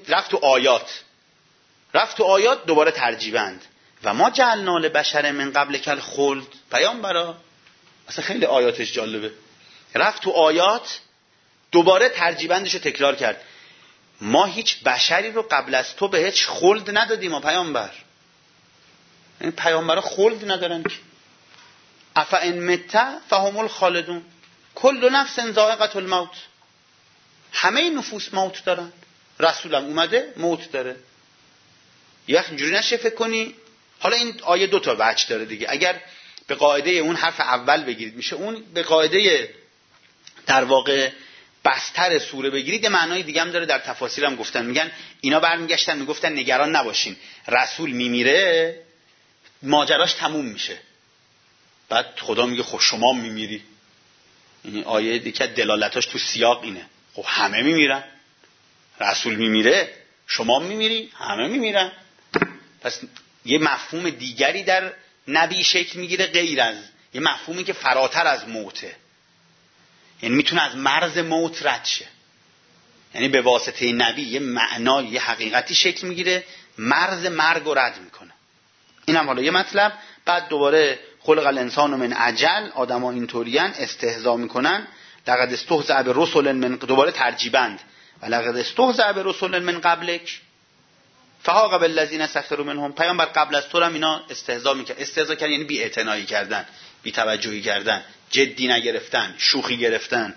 رفت تو آیات دوباره ترجیبند. و ما جعلنا لبشر من قبلک الخلد. پیامبرا اصلا خیلی آیاتش جالبه، رفت تو آیات دوباره ترجیبندش رو تکرار کرد. ما هیچ بشری رو قبل از تو به هیچ خلد ندادیم. ما پیامبر، این پیامبرا خلد ندارن که. افا ان مت فهم الخالدون کل نفس ذائقه الموت. همه نفوس موت دارن، رسولم اومده موت داره. یه وقت اینجوری نشه فکر کنی. حالا این آیه دو تا وجه داره دیگه. اگر به قاعده اون حرف اول بگیرید میشه اون، به قاعده در واقع بستر سوره بگیرید یه معنای دیگه هم داره. در تفاسیر هم گفتن، میگن اینا برمیگشتن میگفتن نگران نباشین، رسول میمیره ماجراش تموم میشه. بعد خدا میگه خب شما میمیری. این آیه دیگه دلالتاش تو سیاق اینه، خب همه میمیرن، رسول میمیره شما میمیری، همه میمیرن. پس یه مفهوم دیگری در نبی شکل میگیره غیر از یه مفهومی که فراتر از موته، یعنی میتونه از مرز موت رد شه. یعنی به واسطه نبی یه معنای، یه حقیقتی شکل میگیره، مرز مرگ رو رد میکنه. اینم حالا یه مطلب. بعد دوباره خلق الانسان من عجل، آدما اینطورین، استهزا میکنن. لقد استهزأ برسل من، دوباره ترجیبند. ولقد استهزأ برسل من قبلک فحاق بالذین سخروا منهم. پیامبر قبل از تو هم اینا استهزا میکرد. استهزا کردن یعنی بی‌اعتنایی کردن، بی‌توجهی کردن، جدی نگرفتن، شوخی گرفتن.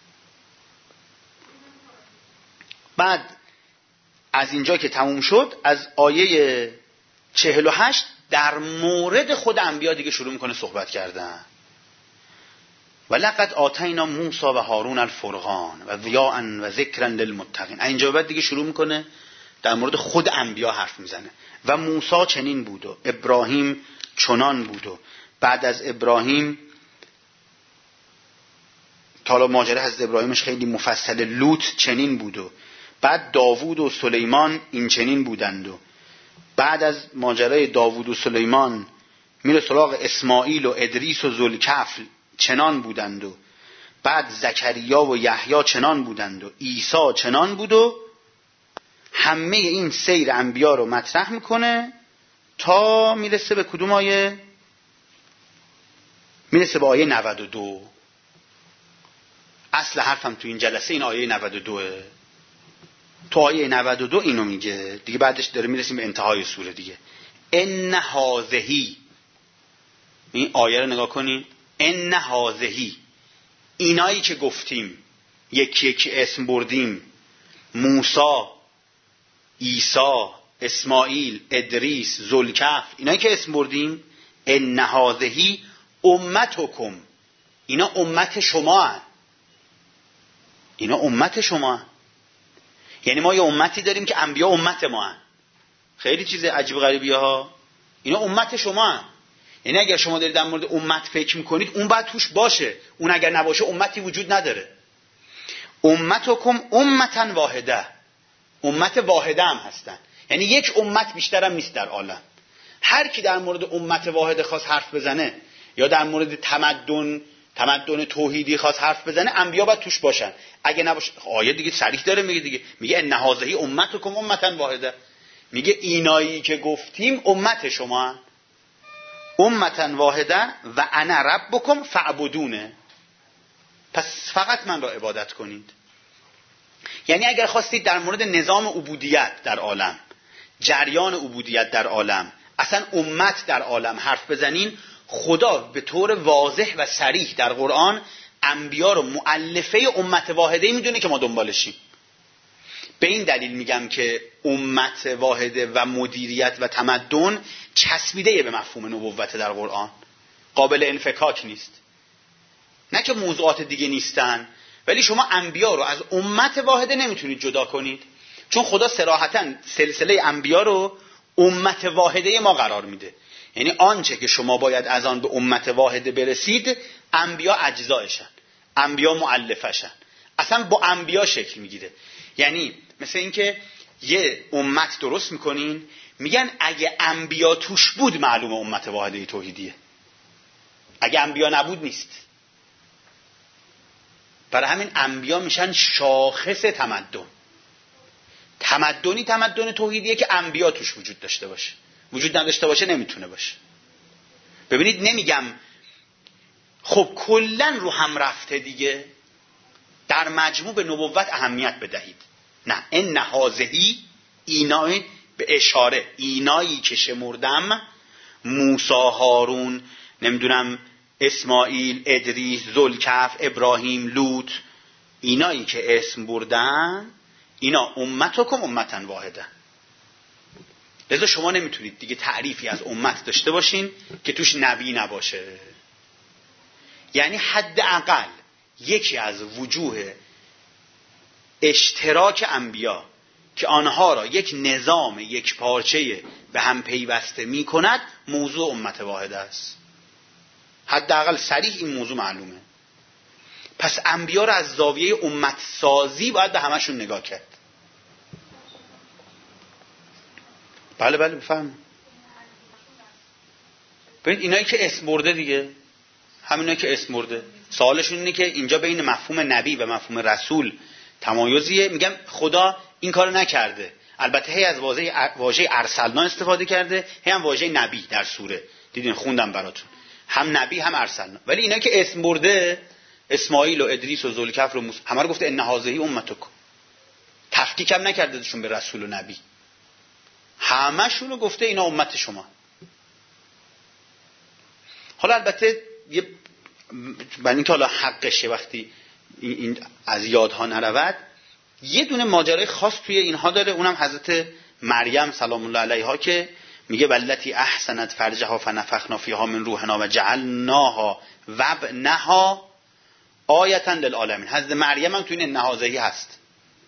بعد از اینجا که تموم شد، از آیه 48 در مورد خود انبیا دیگه شروع میکنه صحبت کردن. ولقد آتینا موسی و هارون الفرقان و ضیاء و ذکرا للمتقین. اینجا بعد دیگه شروع میکنه در مورد خود انبیا حرف میزنه. و موسی چنین بود و ابراهیم چنان بود و بعد از ابراهیم حالا ماجرا حضرت ابراهیمش خیلی مفصل، لوط چنین بود و بعد داوود و سلیمان این چنین بودند و بعد از ماجرای داوود و سلیمان میره سراغ اسماعیل و ادریس و ذوالکفل چنان بودند و بعد زکریا و یحیی چنان بودند و عیسی چنان بود و همه این سیر انبیا رو مطرح میکنه تا میرسه به کدوم آیه؟ میرسه به آیه 92. اصل حرفم تو این جلسه این آیه 92. تو آیه 92 اینو میگه دیگه، بعدش داره میرسیم به انتهای سوره دیگه. ان هذهی، این آیه رو نگاه کنید. ان هذهی، اینایی که گفتیم یکی یکی اسم بردیم، موسی، عیسی، اسماعیل، ادریس، ذوالکفل، اینایی که اسم بردیم، ان هذهی امتکم، اینا امت شما هن. اینا امت شما هن. یعنی ما یه امتی داریم که انبیا امت ما هن. خیلی چیز عجیب غریبیه ها. اینا امت شما هن. یعنی اگر شما دارید در مورد امت فکر میکنید اون باید توش باشه، اون اگر نباشه امتی وجود نداره. امتکم امتا واحده، امت واحده هم هستن. یعنی یک امت بیشتر هم نیست در عالم. هر کی در مورد امت واحده خواست حرف بزنه یا در مورد تمدن توحیدی خواست حرف بزنه، انبیا باید توش باشن. اگه نباشه، آیه دیگه صریح داره میگه دیگه، میگه ان هذهی امتکم امتا واحده، میگه اینایی که گفتیم امت شما هن. امتا واحده و انا ربکم فاعبدونه، پس فقط من را عبادت کنید. یعنی اگر خواستید در مورد نظام عبودیت در عالم، جریان عبودیت در عالم، اصلا امت در عالم حرف بزنین، خدا به طور واضح و صریح در قرآن انبیا رو مؤلفه امت واحده میدونه که ما دنبالشیم. به این دلیل میگم که امت واحده و مدیریت و تمدن چسبیده به مفهوم نبوت در قرآن، قابل انفکاک نیست. نه که موضوعات دیگه نیستن، ولی شما انبیا رو از امت واحده نمیتونید جدا کنید، چون خدا صراحتاً سلسله انبیا رو امت واحده ما قرار میده. یعنی آنچه که شما باید از آن به امت واحده برسید، انبیا اجزایشن، انبیا مؤلفه‌شن، اصلا با انبیا شکل میگیره. یعنی مثل این که یه امت درست میکنین، میگن اگه انبیا توش بود معلومه امت واحده توحیدیه، اگه انبیا نبود نیست. برای همین انبیا میشن شاخص تمدن. تمدنی تمدن توحیدیه که انبیا توش وجود داشته باشه، وجود نداشته باشه نمیتونه باشه. ببینید نمیگم خب کلن رو هم رفته دیگه، در مجموع به نبوت اهمیت بدهید. نه، ان هذهی، اینایی به اشاره، اینایی که شمردم، موسی، هارون، نمیدونم اسماعیل، ادریس، ذوالکفل، ابراهیم، لوط، اینایی که اسم بردن، اینا امتکم امتا واحده. لذا شما نمیتونید دیگه تعریفی از امت داشته باشین که توش نبی نباشه. یعنی حداقل یکی از وجوه اشتراک انبیا که آنها را یک نظام یک پارچه به هم پیوسته می کند، موضوع امت واحده است. حداقل صریح این موضوع معلومه. پس انبیا را از زاویه امت سازی باید به همشون نگاه کرد. بله بفهم. ببین اینایی که اسم برده دیگه، همینایی که اسم برده، سوالشون اینه که اینجا بین مفهوم نبی و مفهوم رسول تمایزیه. میگم خدا این کارو نکرده. البته هی از واژه ارسلنا استفاده کرده، هی هم واژه نبی در سوره. دیدین خوندم براتون، هم نبی هم ارسلنا. ولی اینا که اسم برده، اسماعیل و ادریس و ذوالکفل و موسی، همه رو گفته ان هذهی امتکم. تفکیک هم نکردهشون به رسول و نبی، همشون رو گفته اینا امت شما. حالا البته برای اینکه حالا حقشه وقتی این از یادها نرود، یه دونه ماجرای خاص توی اینها داره، اونم حضرت مریم سلام الله علیها که میگه والتی احسنت فرجها فنفخنا فیها من روحنا و جعلناها وابنها آیة للعالمین. حضرت مریم هم توی این نهازهی هست،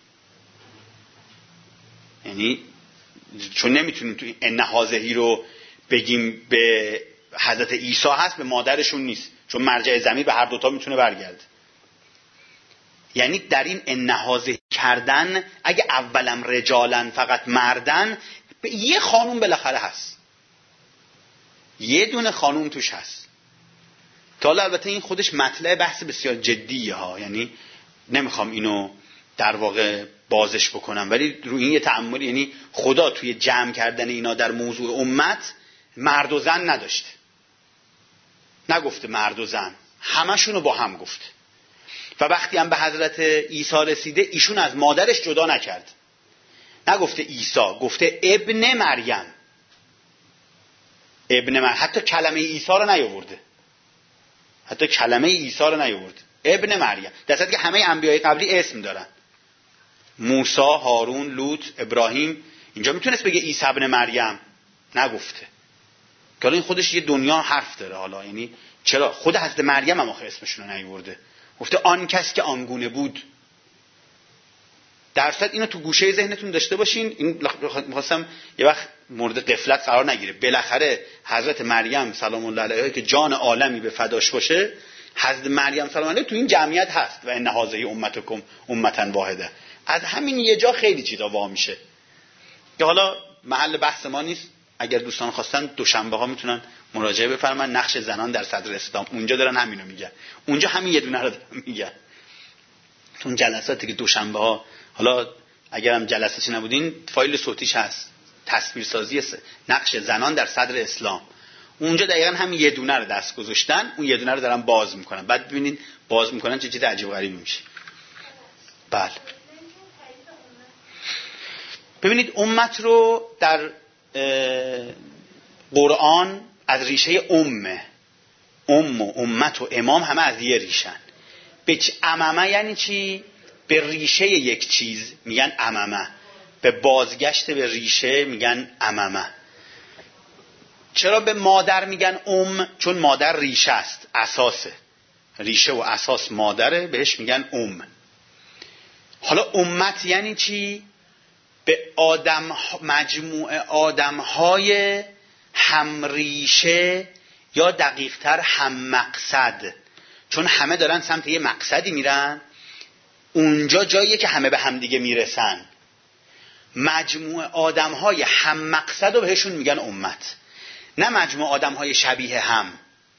یعنی چون نمیتونیم توی این نهازهی رو بگیم به حضرت عیسی هست، به مادرشون نیست، چون مرجع ضمیر به هر دوتا میتونه برگرده. یعنی در این نهازهی کردن اگه اولم رجالن فقط مردن، یه خانوم بالاخره هست، یه دونه خانوم توش هست. تا حالا البته این خودش مطلع بحث بسیار جدیه ها، یعنی نمیخوام اینو در واقع بازش بکنم، ولی روی این یه تأمل، یعنی خدا توی جمع کردن اینا در موضوع امت مرد و زن نداشته، نگفته مرد و زن، همشونو با هم گفته. و وقتی هم به حضرت عیسی رسیده ایشون از مادرش جدا نکرد، نگفته عیسی، گفته ابن مریم. ابن مریم، حتی کلمه عیسی رو نیاورده، حتی کلمه عیسی رو نیاورده، ابن مریم. در صورتی که همه انبیای قبلی اسم دارن، موسی، هارون، لوط، ابراهیم. اینجا میتونست بگه عیسی ابن مریم، نگفته. که حالا این خودش یه دنیا حرف داره. حالا یعنی چرا خود حضرت مریم هم آخه اسمشون رو نیاورده، گفته آن کس که آنگونه بود. در صورت اینو تو گوشه ذهنتون داشته باشین. این می‌خواستم یه وقت مورد غفلت قرار نگیره. بالاخره حضرت مریم سلام الله علیها که جان عالمی به فداش باشه، حضرت مریم سلام الله تو این جمعیت هست و ان هذه امتکم امتا واحده. از همین یه جا خیلی چیزا وا میشه که حالا محل بحث ما نیست. اگر دوستان خواستن دوشنبه ها میتونن مراجعه بفرمایید، نقش زنان در صدر اسلام، اونجا دارن همینو میگن، اونجا همین یه دونه رو میگن. تو اون جلساتی که دوشنبه ها، حالا اگرم جلسه‌اش نبودین فایل صوتیش هست، تصویرسازی نقش زنان در صدر اسلام، اونجا دقیقاً همین یه دونه رو دست گذاشتن، اون یه دونه رو دارن باز میکنن، بعد ببینید باز میکنن چه چیز عجیب غریبی میشه. بله ببینید امت رو در قرآن از ریشه ام و امت و امام همه از یه ریشن. به عممه یعنی چی؟ به ریشه یک چیز میگن عممه، به بازگشت به ریشه میگن عممه. چرا به مادر میگن چون مادر ریشه است، اساسه، ریشه و اساس مادره، بهش میگن حالا امت یعنی چی؟ به مجموعه آدم‌های هم ریشه یا دقیق‌تر هم مقصد، چون همه دارن سمت یه مقصدی میرن، اونجا جاییه که همه به هم دیگه میرسن. مجموعه آدم‌های هم مقصد رو بهشون میگن امت، نه مجموعه آدم‌های شبیه هم،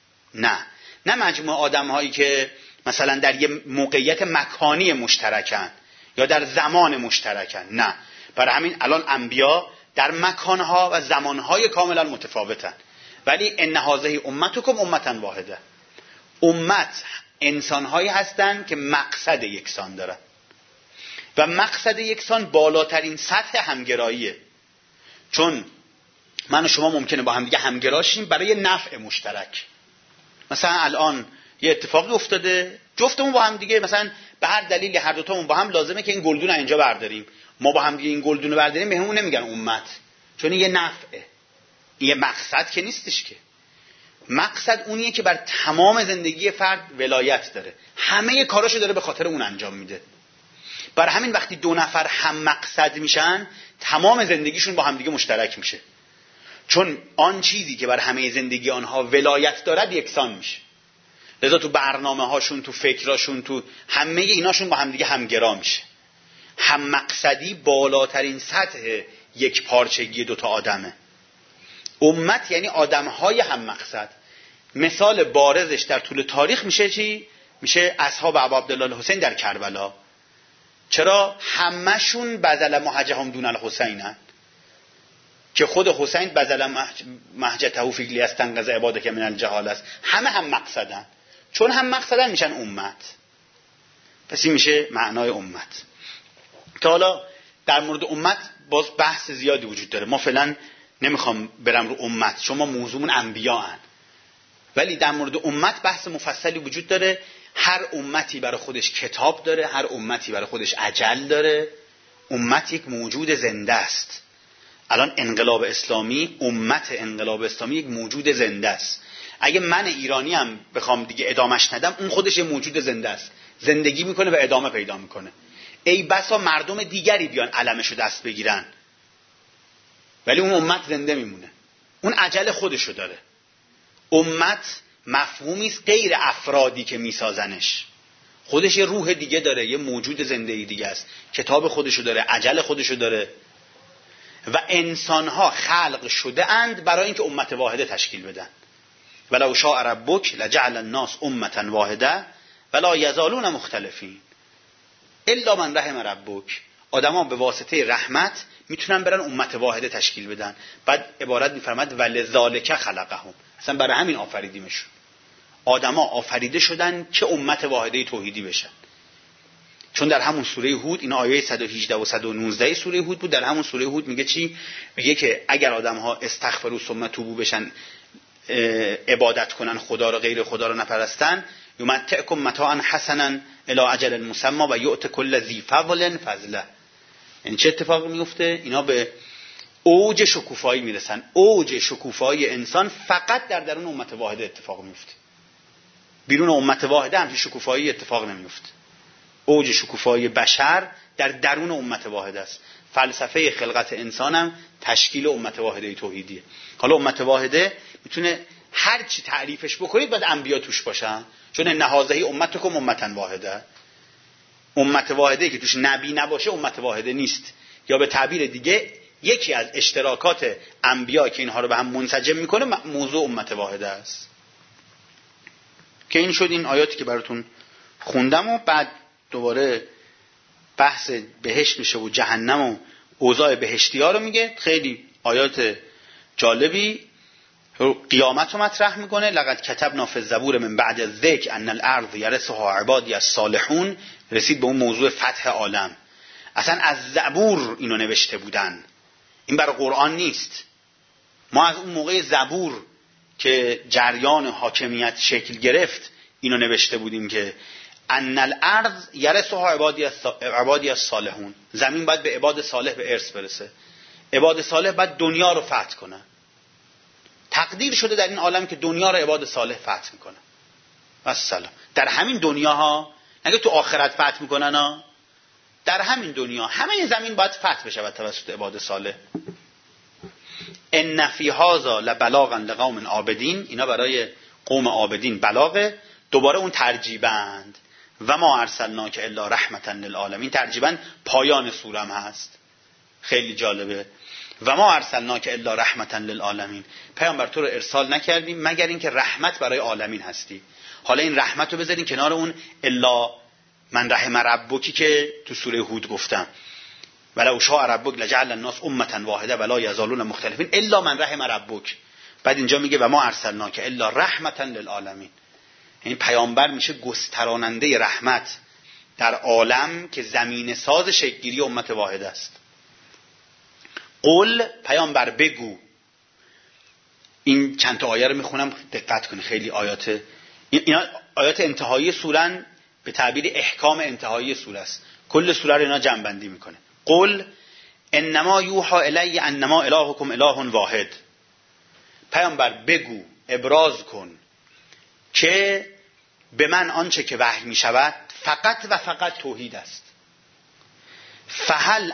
نه مجموعه آدم‌هایی که مثلا در یه موقعیت مکانی مشترکن یا در زمان مشترکن، نه. برای همین الان انبیا در مکانها و زمانهای کاملا متفاوتن، ولی ان هذه امتکم امتا واحده. امت انسانهایی هستن که مقصد یکسان دارن و مقصد یکسان بالاترین سطح همگراییه، چون من و شما ممکنه با هم دیگه همگراشیم برای نفع مشترک. مثلا الان یه اتفاقی افتاده، جفتمون با هم دیگه مثلا به هر دلیلی هر دوتامون با هم لازمه که این گلدون رو اینجا برداریم، ما با هم دیگه این گلدون رو برداریم، بهمون نمیگن امت، چون این یه نفعه، یه مقصد که نیستش. که مقصد اونیه که بر تمام زندگی فرد ولایت داره، همه کاراشو داره به خاطر اون انجام میده. برای همین وقتی دو نفر هم مقصد میشن، تمام زندگیشون با هم دیگه مشترک میشه، چون آن چیزی که بر همه زندگی آنها ولایت دارد یکسان میشه. لذا تو برنامه هاشون، تو فکراشون، تو همه ایناشون با هم دیگه همگرا میشه. هم مقصدی بالاترین سطح یک پارچگی دوتا آدمه. امت یعنی آدمهای هم مقصد. مثال بارزش در طول تاریخ میشه چی؟ میشه اصحاب ابا عبدالله الحسین در کربلا. چرا؟ همشون بذل محجهم دون الحسینن، که خود حسین بذل محجته فی لیستنقذ عبادک من الجهال است. همه هم مقصدن، چون هم مقصدن میشن امت. پس این میشه معنای امت. که حالا در مورد امت باز بحث زیادی وجود داره. ما فعلا نمیخوام برم رو امت، شما موضوعمون انبیاءن، ولی در مورد امت بحث مفصلی وجود داره. هر امتی برای خودش کتاب داره، هر امتی برای خودش اجل داره. امت یک موجود زنده است. الان انقلاب اسلامی، امت انقلاب اسلامی یک موجود زنده است. اگه من ایرانی هم بخوام دیگه ادامش ندم، اون خودش یه موجود زنده است، زندگی میکنه و ادامه پیدا میکنه. ای بسا مردم دیگری بیان علمشو دست بگیرن، ولی اون امت زنده میمونه، اون اجل خودشو داره. امت مفهومی است غیر افرادی که میسازنش، خودش یه روح دیگه داره، یه موجود زنده دیگه است، کتاب خودشو داره، اجل خودشو داره. و انسانها خلق شده اند برای اینکه امت واحده تشکیل بدن. ولو شاء ربک لجعل الناس امة واحده ولا یزالون مختلفین الا من رحم ربک. آدما به واسطه رحمت میتونن برن امت واحده تشکیل بدن. بعد عبارت میفرماد ولذالک خلقهم، اصلا برای همین آفریدیمشون. آدما آفریده شدن که امت واحده توحیدی بشن. چون در همون سوره هود، این آیه 118 و 119 سوره هود بود، در همون سوره هود میگه چی؟ میگه که اگر آدم‌ها استغفروا ثم توبوا بشن، عبادت کنن خدا رو، غیر خدا رو نپرستن، یمتعکم متاعا حسنا الی اجل مسمى و یؤت کل ذی فضل فضله. یعنی چه اتفاقی میفته؟ اینا به اوج شکوفایی میرسن. اوج شکوفایی انسان فقط در درون امت واحده اتفاق میفته. بیرون امت واحده همچین شکوفایی اتفاق نمیفته. اوج شکوفایی بشر در درون امت واحده است. فلسفه خلقت انسان هم تشکیل امت واحده توحیدیه. حالا امت واحده میتونه هر چی تعریفش بکنید بعد انبیا توش باشن، چون ان هذه امتکم امة واحده. امت واحده که توش نبی نباشه امت واحده نیست. یا به تعبیر دیگه یکی از اشتراکات انبیا که اینها رو به هم منسجم میکنه موضوع امت واحده است. که این شد این آیاتی که براتون خوندم و بعد دوباره بحث بهشت میشه و جهنم و اوضاع بهشتی ها رو میگه. خیلی آیات جالبی. قیامت رو مطرح میکنه. لقد کتبنا فی الزبور من بعد الذکر ان الارض یرثها عبادی الصالحون. رسید به اون موضوع فتح عالم. اصلا از زبور اینو نوشته بودن، این برای قرآن نیست. ما از اون موقع زبور که جریان حاکمیت شکل گرفت اینو نوشته بودیم که ان الارض یرثها عبادی الصالحون. زمین باید به عباد صالح به ارث برسه. عباد صالح باید دنیا رو فتح کنن. تقدیر شده در این عالم که دنیا رو عباد صالح فتح میکنن. والسلام. در همین دنیا ها، نگه تو آخرت فتح میکنن ها، در همین دنیا همه زمین باید فتح بشه توسط عباد صالح. ان فی هذا لبلاغا لقوم عابدین. اینا برای قوم عابدین بلاغه. دوباره اون ترجیبند و ما ارسلناک الا رحمتا للعالمین. ترجیباً پایان سورم هست. خیلی جالبه. و ما ارسلناک الا رحمتا للعالمین. پیامبر تو رو ارسال نکردیم مگر اینکه رحمت برای عالمین هستی. حالا این رحمت رو بذارین کنار اون الا من رحم ربکی که تو سوره هود گفتم. ولو شاء ربک لجعل الناس امة واحده ولا یزالون مختلفین الا من رحم ربک. بعد اینجا میگه و ما ارسلناک الا رحمتا للعالمین. این پیامبر میشه گستراننده رحمت در عالم که زمین ساز شکل‌گیری امت واحده است. قل، پیامبر بگو. این چند تا آیه رو میخونم دقت کنید. خیلی اینا آیات انتهایی سورن، به تعبیر احکام انتهایی سوره است. کل سوره رو اینا جمع بندی میکنه. قل انما یوحى الی انما الهکم اله واحد. پیامبر بگو، ابراز کن که به من آنچه که وحی می شود فقط و فقط توحید است. فهل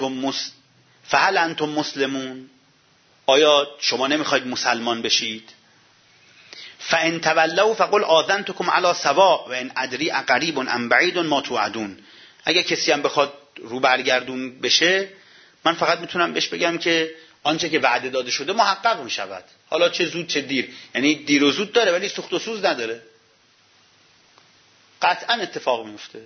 انتم مسلمون. آیا شما نمیخواید مسلمان بشید؟ فان تولوا فقل آذنتکم علی سواء و ان ادری اقریب ام بعید ما توعدون. اگه کسی هم بخواد رو برگردون بشه، من فقط میتونم بهش بگم که آنچه که وعده داده شده محقق می شود. حالا چه زود چه دیر. یعنی دیر و زود داره ولی سوخت و سوز نداره. قطعا اتفاق میفته.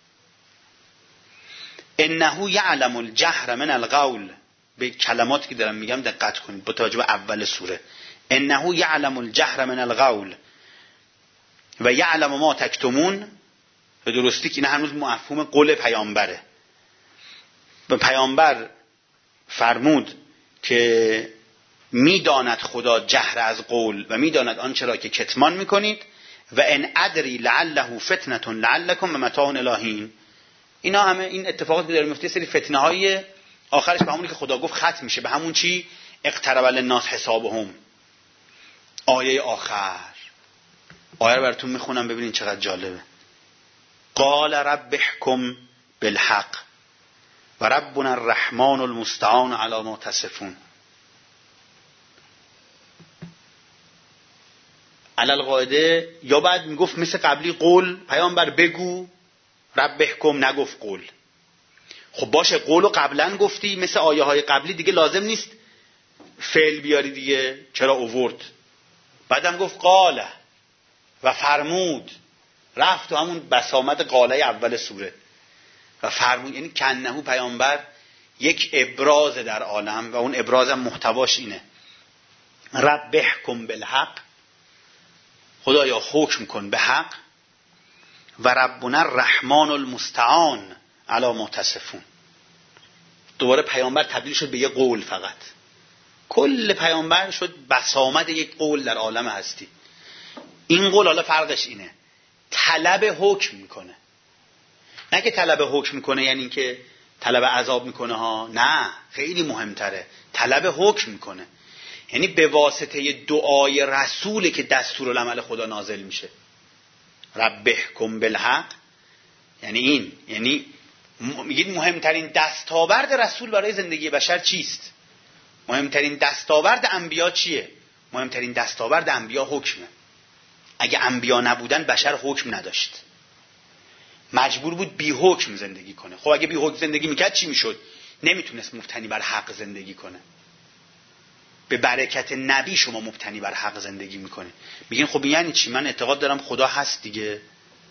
انه یعلم الجهر من القول. به کلماتی که دارم میگم دقت کنید با توجه به اول سوره. انه یعلم الجهر من القول و یعلم ما تکتمون. به درستی که این هنوز مفهوم قول پیامبره. به پیامبر فرمود که میداند خدا جهر از قول و میداند آنچه را که کتمان میکنید و ان ادری لعله فتنه لعلکم ومتاع الی حین. اینا همه این اتفاقات که داره میفته سری فتنه های آخرش به همونی که خدا گفت ختم میشه، به همون چی اقترب للناس حسابهم. آیه آخر، آیه رو براتون میخونم ببینین چقدر جالبه. قال رب احکم بالحق و ربنا الرحمن المستعان علی ما تصفون. علل قاعده یا بعد میگفت مثل قبلی قول پیامبر بگو، رب احکم نگفت قول. خب باشه قولو قبلا گفتی مثل آیه های قبلی دیگه لازم نیست فعل بیاری دیگه، چرا اوورد؟ بعدم گفت قاله و فرمود، رفت تو همون بسامد قاله اول سوره و فرمود، یعنی کنهو پیامبر یک ابراز در عالم و اون ابرازم محتواش اینه رب احکم بالحق، خدایا حکم کن به حق، و ربنا الرحمن المستعان علی ما تصفون. دوباره پیامبر تبدیل شد به یک قول، فقط کل پیامبر شد بسامد یک قول در عالم هستی. این قول حالا فرقش اینه طلب حکم میکنه، نه که طلب حکم میکنه یعنی که طلب عذاب میکنه ها، نه خیلی مهمتره، طلب حکم میکنه، یعنی به واسطه دعای رسوله که دستورالعمل خدا نازل میشه. رب احکم بالحق یعنی این، یعنی میگید مهمترین دستاورد رسول برای زندگی بشر چیست؟ مهمترین دستاورد انبیا چیه؟ مهمترین دستاورد انبیا حکمه. اگه انبیا نبودن بشر حکم نداشت، مجبور بود بی حکم زندگی کنه. خب اگه بی حکم زندگی میکرد چی میشد؟ نمیتونست مبتنی بر حق زندگی کنه. به برکت نبی شما مبتنی بر حق زندگی میکنه. میگین خب یعنی چی؟ من اعتقاد دارم خدا هست دیگه،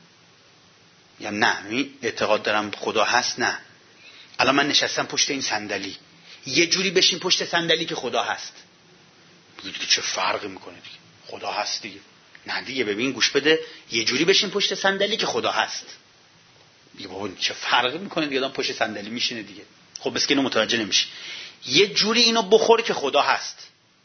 یا نه اعتقاد دارم خدا هست، نه الان من نشستم پشت این صندلی، یه جوری بشین پشت صندلی که خدا هست. میگید که چه فرقی میکنه دیگه، خدا هست دیگه. نه دیگه، ببین گوش بده، یه جوری بشین پشت صندلی که خدا هست. دیگه بابا چه فرقی میکنه دیگه، آدم پشت صندلی میشینه دیگه. خب بس که اینو متوجه نمیشی. یه جوری اینو بخور که خدا هست.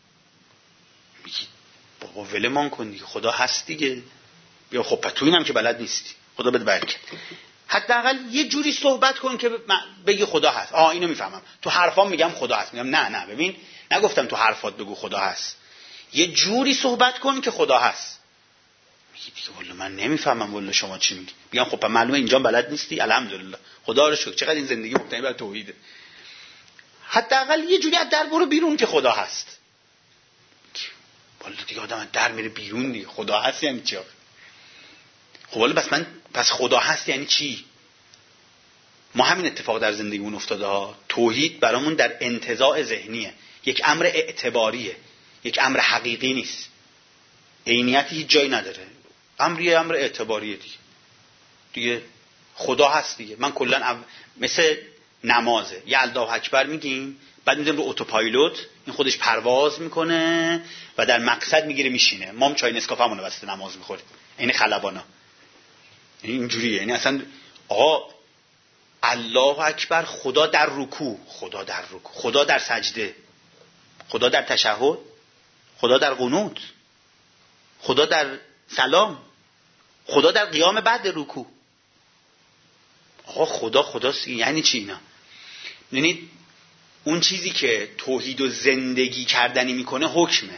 میگی بابا ولمان کن دیگه، خدا هست دیگه. بیا خب تو اینم که بلد نیستی، خدا بده برکت. حداقل یه جوری صحبت کن که بگی خدا هست. اینو میفهمم، تو حرفام میگم خدا هست، میگم نه ببین نگفتم تو حرفات بگو خدا هست، یه جوری صحبت کن که خدا هست. میگی دیگه والا من نمیفهمم، والا شما چی میگی؟ میگم خب معلومه اینجا بلد نیستی. الحمدلله، خدا رو شکر، چقدر این زندگی مبتنی بر توحیده. حداقل یه جوری از در برو بیرون که خدا هست. والا دیگه آدم از در میره بیرون دیگه، خدا هست یعنی چی؟ خب والا پس خدا هست یعنی چی؟ ما همین اتفاق در زندگیمون افتاده ها. توحید برامون در انتزاع ذهنیه، یک امر اعتباریه، یک امر حقیقی نیست، عینیتی هیچ جایی نداره، امر اعتباریه دیگه خدا هست دیگه. من کلا مثل نمازه، یه الله اکبر میگیم، بعد میذاریم رو اتوپایلوت، این خودش پرواز میکنه و در مقصد میگیره میشینه. ما هم چای نسکافه‌مون رو واسه نماز میخوریم، این خلبانا اینجوریه. یعنی اصلا الله اکبر، خدا در رکوع، خدا در سجده، خدا در تشهد، خدا در قنوت، خدا در سلام، خدا در قیام بعد رکوع. خداست. یعنی چی اینا؟ یعنی اون چیزی که توحید و زندگی کردنی میکنه حکمه.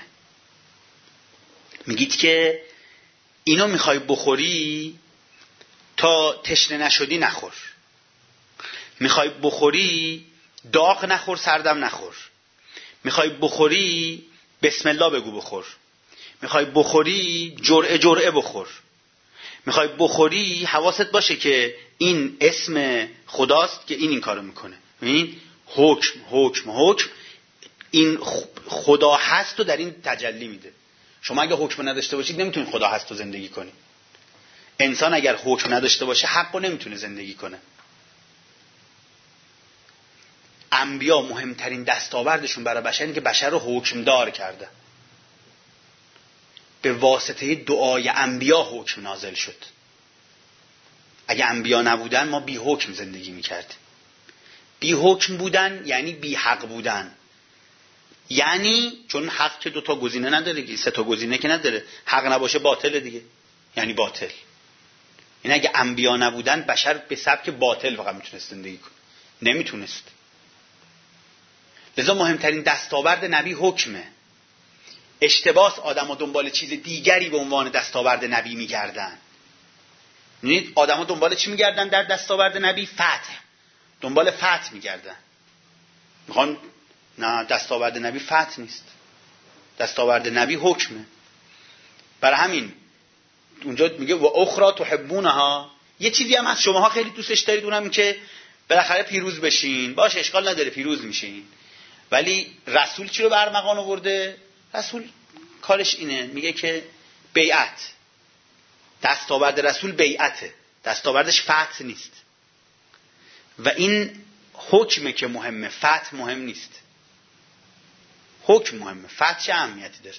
میگید که اینو میخوای بخوری تا تشنه نشدی نخور، میخوای بخوری داغ نخور، سردم نخور، میخوای بخوری بسم الله بگو بخور، میخوای بخوری جرعه بخور، میخوای بخوری حواست باشه که این اسم خداست که این کارو میکنه. ببین حکم این خدا هست و در این تجلی میده. شما اگه حکم نداشته باشید نمیتونید خدا هست و زندگی کنید. انسان اگر حکم نداشته باشه حقو نمیتونه زندگی کنه. انبیا مهمترین دستاوردشون برای بشر اینه که بشر رو حکمدار کرده. به واسطه دعای انبیا حکم نازل شد. اگه انبیا نبودن ما بی حکم زندگی میکردیم. بی حکم بودن یعنی بی حق بودن. یعنی چون حق که 2 تا گزینه نداره دیگه، 3 تا گزینه که نداره، حق نباشه باطله دیگه، یعنی باطل. این اگه انبیا نبودن بشر به سبک باطل فقط میتونست زندگی کنه، نمیتونست. لذا مهمترین دستاورد نبی حکمه. اشتباس آدم‌ها دنبال چیز دیگری به عنوان دستاورد نبی میگردن. یعنی آدم‌ها دنبال چی میگردن در دستاورد نبی؟ فتح. دنبال فتح میگردن. میخوان نه، دستاورد نبی فتح نیست، دستاورد نبی حکمه. برای همین اونجا میگه و اخرى تحبونها، یه چیزی هم از شماها خیلی دوستش دارید، اونم این که بالاخره پیروز بشین. باشه اشکال نداره، پیروز میشین. ولی رسول چی رو برمغان آورده؟ رسول کارش اینه، میگه که بیعت، دستاورد رسول بیعته، دستاوردش فتح نیست. و این حکمه که مهمه، فتح مهم نیست. حکم مهمه، فتح چه اهمیتی داره؟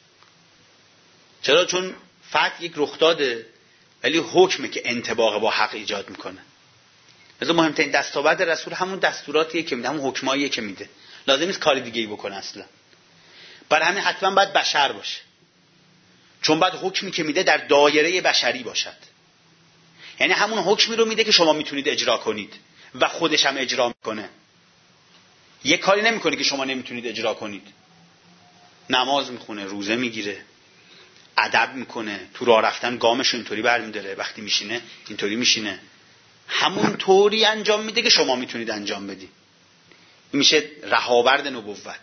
چرا؟ چون فتح یک رخ داده، ولی حکمه که انطباق با حق ایجاد میکنه. مثلا مهمترین دستاورد رسول همون دستوراتیه که میده، همون حکماییه که میده. لازم نیست کاری دیگه ای بکنه اصلا. برای همین حتما باید بشر باشه، چون باید حکمی که میده در دایره بشری باشد. یعنی همون حکمی رو میده که شما میتونید اجرا کنید و خودش هم اجرا میکنه. یه کاری نمیکنه که شما نمیتونید اجرا کنید. نماز میخونه، روزه میگیره، ادب میکنه، تو راه رفتن گامش اینطوری برمیداره، وقتی میشینه اینطوری میشینه، همون طوری انجام میده که شما میتونید انجام بدی. این میشه رهاورد نبوت،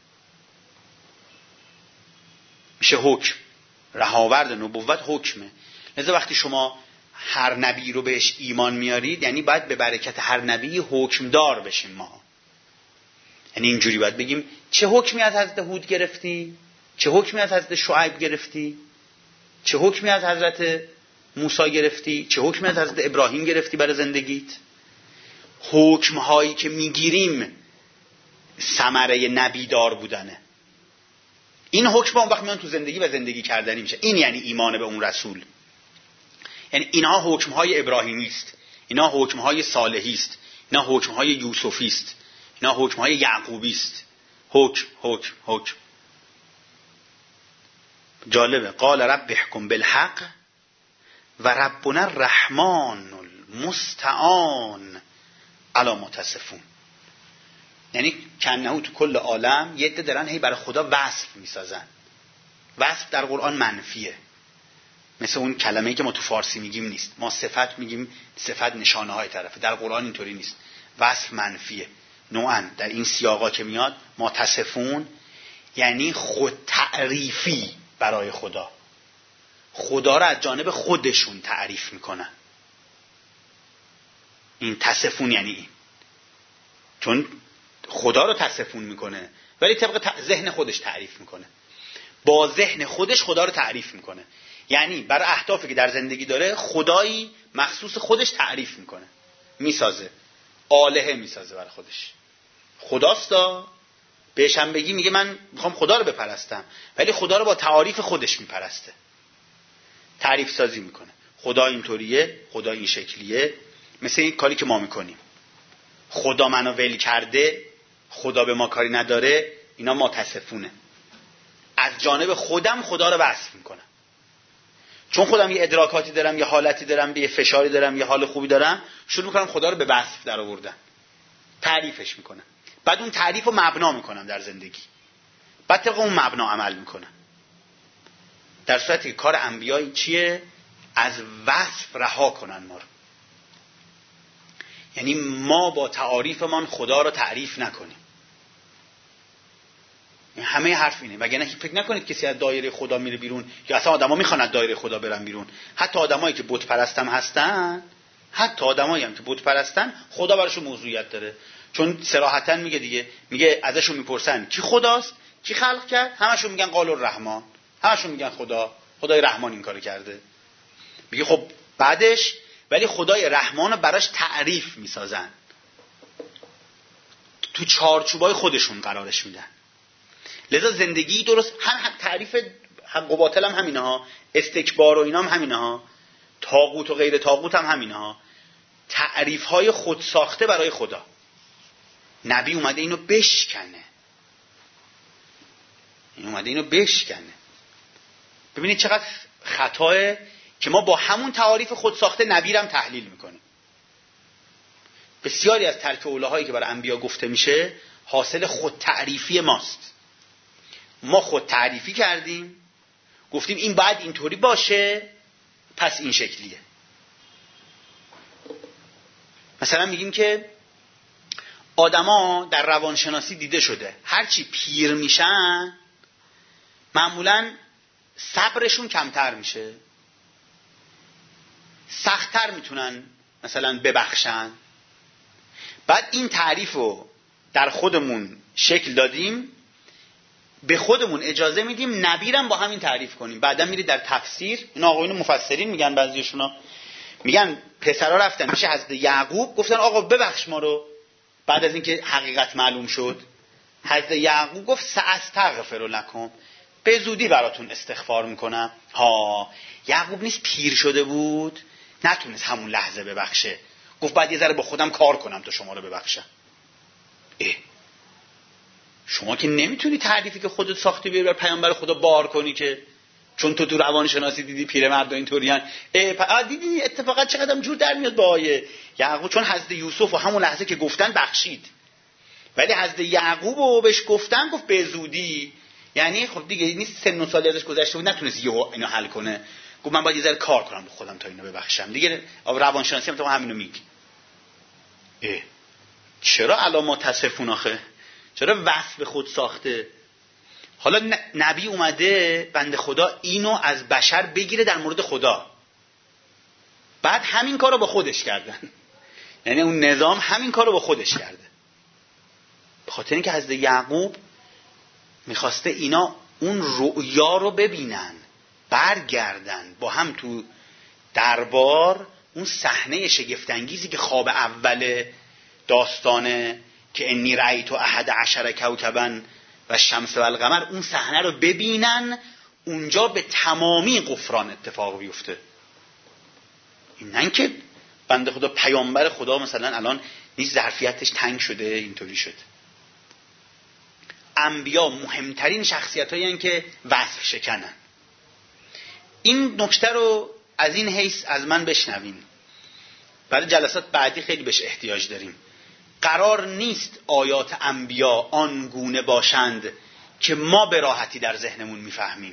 میشه حکم. رهاورد نبوت حکمه. لذا وقتی شما هر نبی رو بهش ایمان میارید، یعنی باید به برکت هر نبی حکمدار بشیم ما. یعنی اینجوری باید بگیم چه حکمی از حضرت هود گرفتی، چه حکمی از حضرت شعیب گرفتی، چه حکمی از حضرت موسی گرفتی، چه حکمی از حضرت ابراهیم گرفتی برای زندگیت. حکم‌هایی که میگیریم ثمره نبیدار بودنه. این حکم اون وقت میان تو زندگی و زندگی کردنی میشه. این یعنی ایمان به اون رسول. یعنی اینها حکم‌های ابراهیمی است، اینا حکم‌های صالحی است، اینا حکم‌های یوسفی است، اینا حکم‌های یعقوبی است. حکم حکم حکم. جالبه. قال رب احکم بالحق و ربنا الرحمن المستعان علی ما تصفون. یعنی کنهو تو کل عالم یه عده دارن هی برای خدا وصف میسازن. وصف در قرآن منفیه، مثل اون کلمه‌ای که ما تو فارسی میگیم نیست. ما صفت میگیم، صفت نشانه های طرفه. در قرآن اینطوری نیست، وصف منفیه. نوعاً در این سیاقا که میاد ما تصفون یعنی خود تعریفی برای خدا. خدا را از جانب خودشون تعریف میکنن. این تصفون یعنی این، چون خدا رو تصفون میکنه ولی طبق ذهن خودش تعریف میکنه. با ذهن خودش خدا رو تعریف میکنه. یعنی برای اهدافی که در زندگی داره خدایی مخصوص خودش تعریف میکنه، میسازه، آلهه میسازه برای خودش. خداستا بهش هم بگی میگه من میخوام خدا رو بپرستم، ولی خدا رو با تعاریف خودش میپرسته، تعریف سازی میکنه. خدا اینطوریه، خدا این شکلیه. مثل این کاری که ما میکنیم، خدا منو ول کرده، خدا به ما کاری نداره، اینا ما تصفونه. از جانب خودم خدا رو وصف میکنم، چون خودم یه ادراکاتی دارم، یه حالتی دارم، یه فشاری دارم، یه حال خوبی دارم، شروع میکنم خدا رو به وصف در آوردن، تعریفش میکنم. بعد اون تعریف رو مبنا میکنم در زندگی، بعد طبق اون مبنا عمل میکنم. در صورتی که کار انبیایی چیه؟ از وصف رها کنن ما رو. یعنی ما با تعاریفمان خدا رو تعریف نکنیم. همه حرف اینه. وگرنه فکر نکنید کسی از دایره خدا میره بیرون، یا اصلا آدما میخوان از دایره خدا برن بیرون. حتی آدمایی که بت پرست هم هستن، حتی آدمایی هم که بت پرستن، خدا براشون موضوعیت داره. چون صراحتاً میگه دیگه، میگه ازشون میپرسن کی خداست، کی خلق کرد، همشون میگن قال الرحمن، همشون میگن خدا، خدای رحمان این کارو کرده. میگه خب بعدش ولی خدای رحمان رو براش تعریف میسازن، تو چارچوبای خودشون قرارش میدن. لذا زندگی درست هم تعریف حق و باطل هم همینه ها، استکبار و اینا هم همینه ها، طاغوت و غیر طاغوت هم همینه ها، تعریف های خود ساخته برای خدا. نبی اومده اینو بشکنه. ببینید چقدر خطاه که ما با همون تعاریف خود ساخته نبی رو هم تحلیل میکنیم. بسیاری از ترک اولاهایی که برای انبیا گفته میشه حاصل خود تعریفی ماست. ما خود تعریفی کردیم، گفتیم این باید اینطوری باشه، پس این شکلیه. مثلا میگیم که آدما در روانشناسی دیده شده هرچی پیر میشن معمولاً صبرشون کمتر میشه، سخت‌تر میتونن مثلا ببخشن. بعد این تعریف رو در خودمون شکل دادیم، به خودمون اجازه میدیم نبیرم با همین تعریف کنیم. بعدا میری در تفسیر، این آقایون مفسرین میگن، بعضیشونا میگن پسرا رفتن میشه حضرت یعقوب گفتن آقا ببخش ما رو. بعد از اینکه حقیقت معلوم شد حضرت یعقوب گفت سأستغفر لکم، به زودی براتون استغفار میکنم. یعقوب نیست پیر شده بود نتونست همون لحظه ببخشه، گفت بعد یه ذره با خودم کار کنم تا شما رو ببخشم. شما که نمیتونی تعریفی که خودت ساختی بیاری بر پیامبر خدا بار کنی که چون تو روانشناسی دیدی پیرمرد اینطوریان. دیدی اتفاقا چقدرم جور در میاد با آیه یعقوب، چون حضرت یوسف و همون لحظه که گفتن بخشید، ولی حضرت یعقوب رو بهش گفتن گفت به زودی، یعنی خب دیگه نیست سن و سالی ازش گذشته بود نتونست اینو حل کنه، گفت من باید یه ذره کار کنم به خودم تا اینو ببخشم دیگه. روانشناسی هم تو همینو میگه. چرا علامات تصفون آخه؟ چرا وصف خود ساخته؟ حالا نبی اومده بنده خدا اینو از بشر بگیره در مورد خدا، بعد همین کارو با خودش کردن. یعنی اون نظام همین کارو با خودش کرده، به خاطر اینکه حضرت یعقوب میخواسته اینا اون رؤیا رو ببینن، برگردن با هم تو دربار اون صحنه شگفت‌انگیزی که خواب اول داستانه که انی رأیت احد عشر کوکبا و الشمس و القمر، اون صحنه رو ببینن، اونجا به تمامی غفران اتفاق بیفته. اینن که بنده خدا پیامبر خدا مثلا الان نیست ظرفیتش تنگ شده اینطوری شده. انبیا مهمترین شخصیتایی هستن که وصف شکنن. این نکته رو از این حیث از من بشنوین، برای جلسات بعدی خیلی بهش احتیاج داریم. قرار نیست آیات انبیا آنگونه باشند که ما به راحتی در ذهنمون میفهمیم.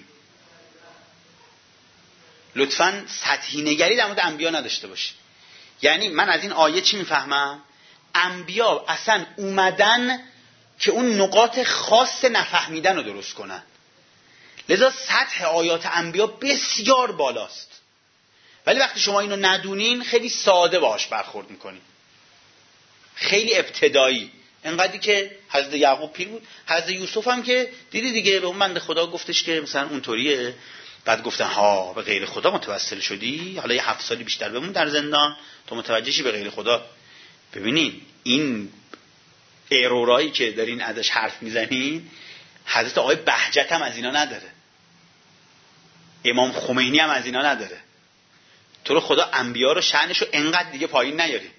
لطفاً سطحی نگری در مورد انبیا نداشته باشید. یعنی من از این آیه چی میفهمم؟ انبیا اصلا اومدن که اون نقاط خاص نفهمیدن رو درست کنن، لذا سطح آیات انبیا بسیار بالاست، ولی وقتی شما اینو ندونین خیلی ساده باهاش برخورد میکنین، خیلی ابتدایی. انقدری که حضرت یعقوب پیر بود، حضرت یوسف هم که دیدی دیگه به اون بنده خدا گفتش که مثلا اونطوریه، بعد گفتن ها به غیر خدا متوسل شدی، حالا یه 7 سالی بیشتر بمون در زندان تا متوجه شی به غیر خدا. ببینین این ایرورایی که دارین ازش حرف میزنین، حضرت آقای بهجت هم از اینا نداره، امام خمینی هم از اینا نداره. تو رو خدا انبیا رو شأنشو انقدر دیگه پایین نیاری.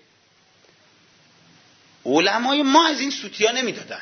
علمای ما از این سوتیا نمیدادن.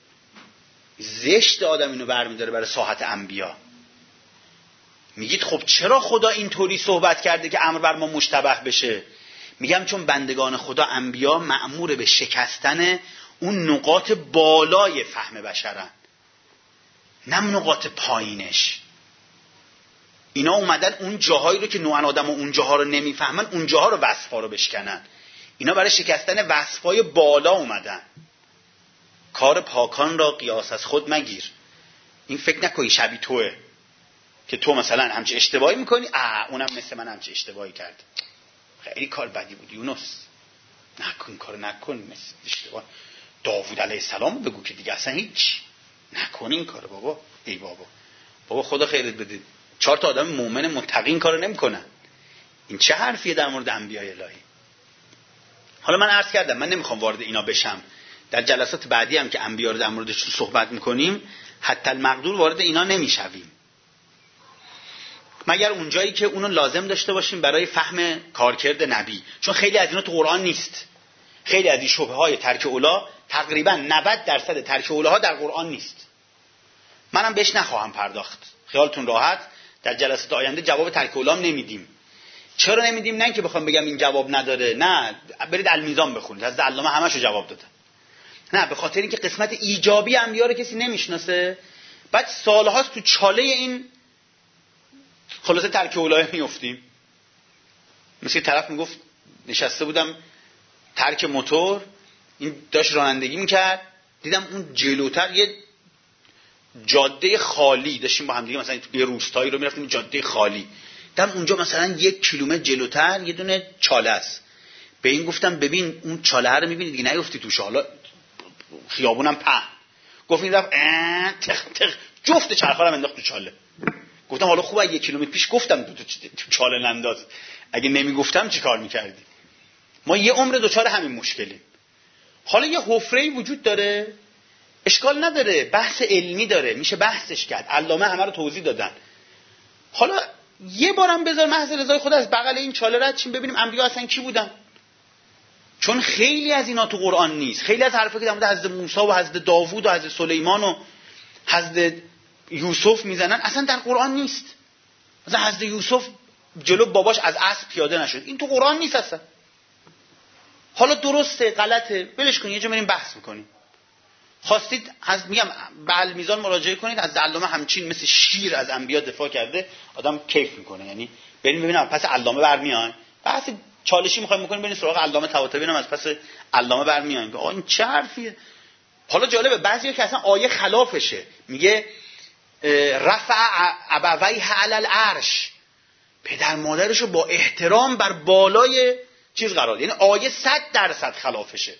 زشت آدم اینو برمیداره برای ساحت انبیا. میگید خب چرا خدا اینطوری صحبت کرده که امر بر ما مشتبه بشه؟ میگم چون بندگان خدا انبیا مأمور به شکستن اون نقاط بالای فهم بشرن، نه نقاط پایینش. اینا اومدن اون جاهایی رو که نوعا آدم اون جاها رو نمیفهمن اون جاها رو وصفا رو بشکنن. اینا برای شکستن وصفای بالا اومدن. کار پاکان را قیاس از خود مگیر. این فکر نکنی شبیه توه که تو مثلا همچه اشتباهی میکنی، اونم مثل من همچه اشتباهی کرد، خیلی کار بدی بود یونس، نکن کار نکن، مثل اشتباه داوود علیه السلام بگو که دیگه اصلا هیچ نکن این کار. بابا ای بابا خدا خیرت بده، 4 تا آدم مومن متقی این کارو نمیکنن. این چه حرفیه در مورد انبیای الهی؟ حالا من عرض کردم من نمیخوام وارد اینا بشم، در جلسات بعدی هم که انبیا رو در موردش صحبت میکنیم حتی المقدور وارد اینا نمیشویم، مگر اونجایی که اونو لازم داشته باشیم برای فهم کارکرد نبی، چون خیلی از اینا تو قرآن نیست. خیلی از این شبهه های ترک اولا تقریبا 90% ترک اولها در قرآن نیست. منم بهش نخواهم پرداخت، خیالتون راحت. در جلسات آینده جواب ترک اولام نمیدیم. چرا نمیدیم؟ نه اینکه بخوام بگم این جواب نداره، نه، برید المیزان بخونید، از علامه همشو جواب داده. نه، به خاطر اینکه قسمت ایجابی انبیا رو کسی نمیشناسه. بعد سالهاست تو چاله این خلاصه ترک اولای میافتیم. مثل طرف میگفت نشسته بودم ترک موتور، این داشت رانندگی میکرد، دیدم اون جلوتر یه جاده خالی داشتیم با هم دیگه، مثلا یه روستایی رو میرفتیم جاده خالی، دیدم اونجا مثلا 1 کیلومتر جلوتر یه دونه چاله است. به این گفتم ببین اون چاله رو میبینی دیگه، نیفتی توش، حالا خیابونم پهن. گفت این رفت تق تق جفت چرخا رو انداخت تو چاله. گفتم حالا خوبه 1 کیلومتر پیش گفتم تو چاله ننداز، اگه نمیگفتم چیکار میکردی؟ ما یه عمر دوچار همین مشکلیم. حالا یه حفره‌ای وجود داره، اشکال نداره، بحث علمی داره، میشه بحثش کرد، علامه همه رو توضیح دادن. حالا یه بارم بذار محض رضای خدا از بغل این چاله رد شیم ببینیم انبیا اصلا کی بودن. چون خیلی از اینا تو قرآن نیست. خیلی از حرفا که در مورد حضرت موسی و حضرت داوود و حضرت سلیمان و حضرت یوسف میزنن اصلا در قرآن نیست. مثلا حضرت یوسف جلو باباش از اسب پیاده نشد، این تو قرآن نیست اصلا. حالا درسته غلطه ولش کنید، یه جا بریم بحث میکنیم. خواستید میگم به المیزان مراجعه کنید، از علامه همچین مثل شیر از انبیا دفاع کرده، آدم کیف میکنه. یعنی بریم ببینم پس علامه برمیاد، بحث چالشی میخوایم بکنیم بریم سراغ علامه طباطبایی هم از پس علامه برمیاد. آقا این چه حرفیه؟ حالا جالبه بعضیا که اصلا آیه خلافشه، میگه رفع ابویه علی العرش، پدر مادرشو با احترام بر بالای چیز قرار، یعنی آیه 100% خلافشه.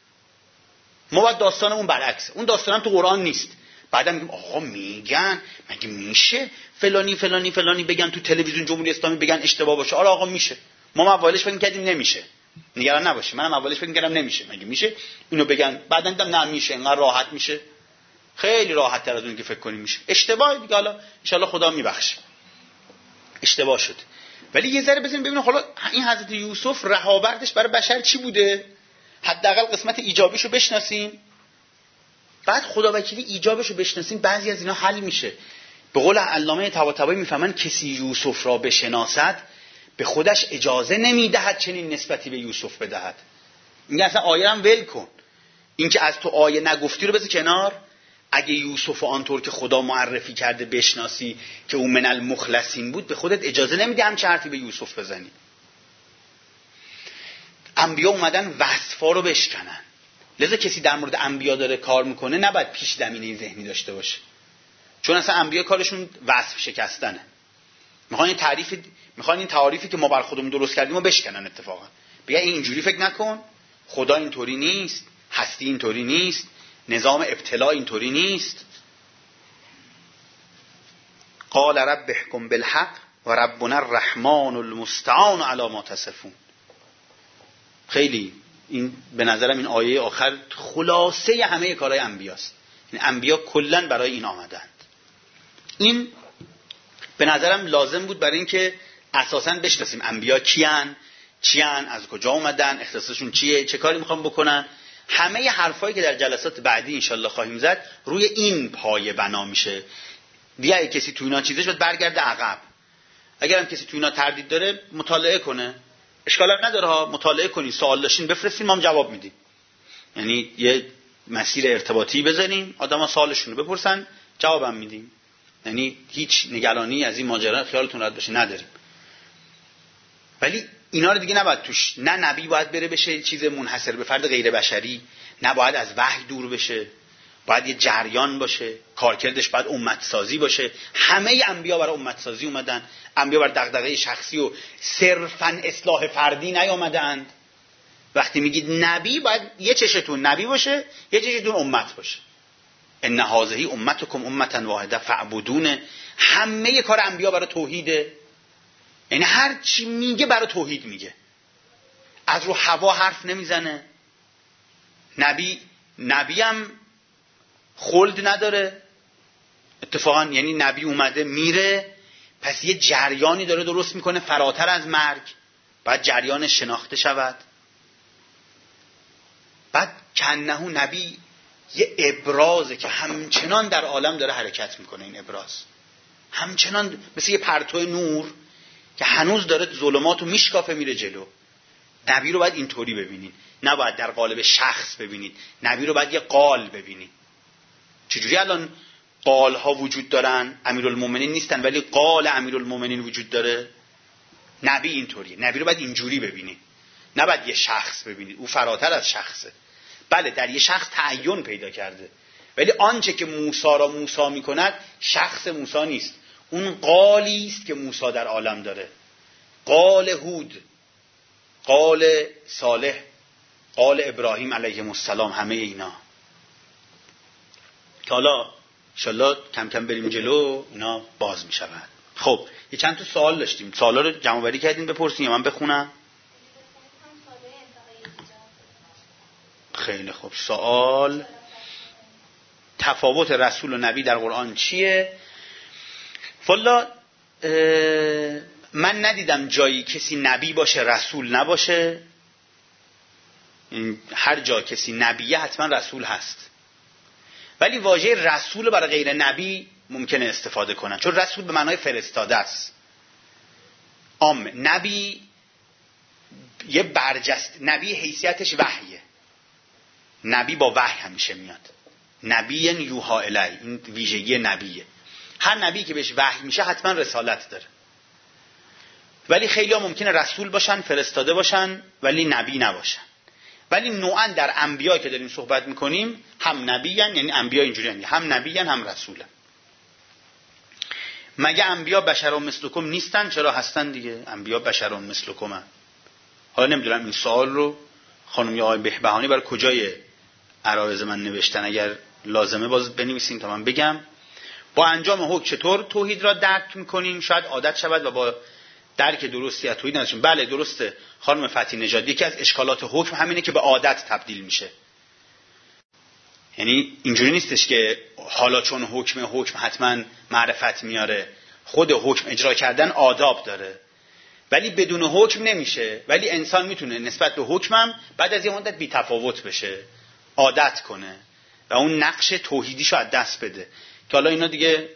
ما باید داستانمون برعکسه، اون داستانم تو قرآن نیست. بعدا میگیم آقا میگن مگه میشه فلانی فلانی فلانی بگن تو تلویزیون جمهوری اسلامی بگن اشتباه باشه؟ آره آقا میشه. ما اولش فکر می‌کردیم نمیشه، نگران نباشید، منم اولش فکر می‌کردم نمیشه، مگه میشه اینو بگن؟ بعدا دیدم نه میشه، انقدر راحت میشه، خیلی راحت تر از اون که فکر کنیم میشه. اشتباه دیگه، حالا ان شاءالله خدا میبخشه، اشتباه شد. ولی یه ذره ببینیم حالا این حضرت یوسف رهاوردش برای بشر چی بوده، حداقل قسمت ایجابیشو بشناسیم. بعد خداوکیلی ایجابشو بشناسیم بعضی از اینا حل میشه. به قول علامه طباطبایی میفهمن کسی یوسف را بشناسد به خودش اجازه نمیدهد چنین نسبتی به یوسف بدهد. میگه اصلا آیه هم ول کن، این که از تو آیه نگفتی رو بذار کنار. اگه یوسف آنطور که خدا معرفی کرده بشناسی که او من المخلصین بود، به خودت اجازه نمیدی همچه حرفی به یوسف بزنی. انبیا اومدن وصفا رو بشکنن، لذا کسی در مورد انبیا داره کار میکنه نباید پیش زمینه ذهنی داشته باشه، چون اصلا انبیا کارشون وصف شکستنه. میخوان این تعاریفی که ما بر خودمون درست کردیم رو بشکنن. اتفاقا بگن اینجوری فکر نکن، خدا اینطوری نیست، هستی اینطوری نیست، نظام ابتلا اینطوری نیست. قال رب احکم بالحق و ربنا الرحمن المستعان علی ما تصفون. خیلی این به نظرم این آیه آخر خلاصه همه کارهای انبیاست. این انبیا کلن برای این آمدند. این به نظرم لازم بود برای اینکه اساساً بشناسیم انبیا کیان، از کجا اومدن، اختصاصشون چیه، چه کاری میخوان بکنن. همه حرفایی که در جلسات بعدی انشالله خواهیم زد روی این پایه بنا میشه. دیگه اگه کسی تو اینا چیزش باید برگرده عقب. اگر هم کسی تو اینا تردید داره مطالعه کنه، اشکال هم نداره ها، مطالعه کنین، سوال داشتین بفرستین، ما هم جواب میدیم. یعنی یه مسیر ارتباطی بزنیم، آدما سوالشون رو بپرسن جوابم میدیم. یعنی هیچ نگرانی از این ماجرا خیالتون راحت باشه نداریم. ولی اینا رو دیگه نباید توش، نه نبی باید بره بشه چیز منحصر به فرد غیر بشری، نه باید از وحی دور بشه، باید یه جریان باشه، کارکردش باید امت سازی باشه. همه انبیا برای امت سازی اومدن، انبیا برای دغدغه شخصی و صرفاً اصلاح فردی نیامدند. وقتی میگید نبی باید یه چشتون نبی باشه، یه چشتون امت باشه. ان هذه امتکم امه واحده فاعبدون. همه کار انبیا برای توحیده، یعنی هر چی میگه برای توحید میگه، از رو هوا حرف نمیزنه. نبی هم خلد نداره اتفاقا، یعنی نبی اومده میره، پس یه جریانی داره درست میکنه فراتر از مرگ، بعد جریان شناخته شود. بعد کنه نبی یه ابرازه که همچنان در عالم داره حرکت میکنه. این ابراز همچنان مثل یه پرتو نور که هنوز داره ظلماتو میشکافه میره جلو. نبی رو باید اینطوری ببینید، نباید در قالب شخص ببینید. نبی رو باید یه قال ببینید. چجوری الان قال ها وجود دارن؟ امیرالمومنین نیستن ولی قال امیرالمومنین وجود داره. نبی اینطوریه. نبی رو باید اینجوری ببینید، نباید یه شخص ببینید. او فراتر از شخصه. بله در یه شخص تعین پیدا کرده، ولی آنچه که موسی را موسی میکند شخص موسی نیست. اون قالی است که موسی در عالم داره. قال هود، قال صالح، قال ابراهیم علیهم السلام، همه اینا که حالا انشالله کم کم بریم جلو اینا باز میشود. خب یه چند تا سوال داشتیم، سوالا رو جمع آوری کردین بپرسین یا من بخونم؟ خیلی خوب. سوال تفاوت رسول و نبی در قرآن چیه؟ والا من ندیدم جایی کسی نبی باشه رسول نباشه. هر جا کسی نبیه حتما رسول هست، ولی واژه رسول برای غیر نبی ممکنه استفاده کنن، چون رسول به معنای فرستاده است. نبی یه برجست، نبی حیثیتش وحیه. نبی با وحی همیشه میاد. نبی یوحا الی، این ویژگی نبیه. هر نبی که بهش وحی میشه حتما رسالت داره، ولی خیلی ها ممکنه رسول باشن، فرستاده باشن، ولی نبی نباشن. ولی نوعا در انبیا که داریم صحبت میکنیم هم نبیین، یعنی انبیا اینجوری هم نبیین هم رسولن. مگه انبیا بشر مثلکم نیستن؟ چرا هستن دیگه، انبیا بشر مثلکم هم. حالا نمیدونم این سوال رو خانم یا آقای بهبهانی برای کجای عرایض من نوشتن، اگر لازمه باز بنویسین تا من بگم. با انجام حکم چطور توحید را درک میکنیم؟ شاید عادت شود و با درک درستی از توحید نداشتیم. بله درسته خانم فتحی نژاد، یکی از اشکالات حکم همینه که به عادت تبدیل میشه. یعنی اینجوری نیستش که حالا چون حکم حتما معرفت میاره. خود حکم اجرا کردن آداب داره، ولی بدون حکم نمیشه. ولی انسان میتونه نسبت به حکمم بعد از یه مدت بی تفاوت بشه، عادت کنه و اون نقش توحیدیشو از دست بده. که حالا اینا دیگه.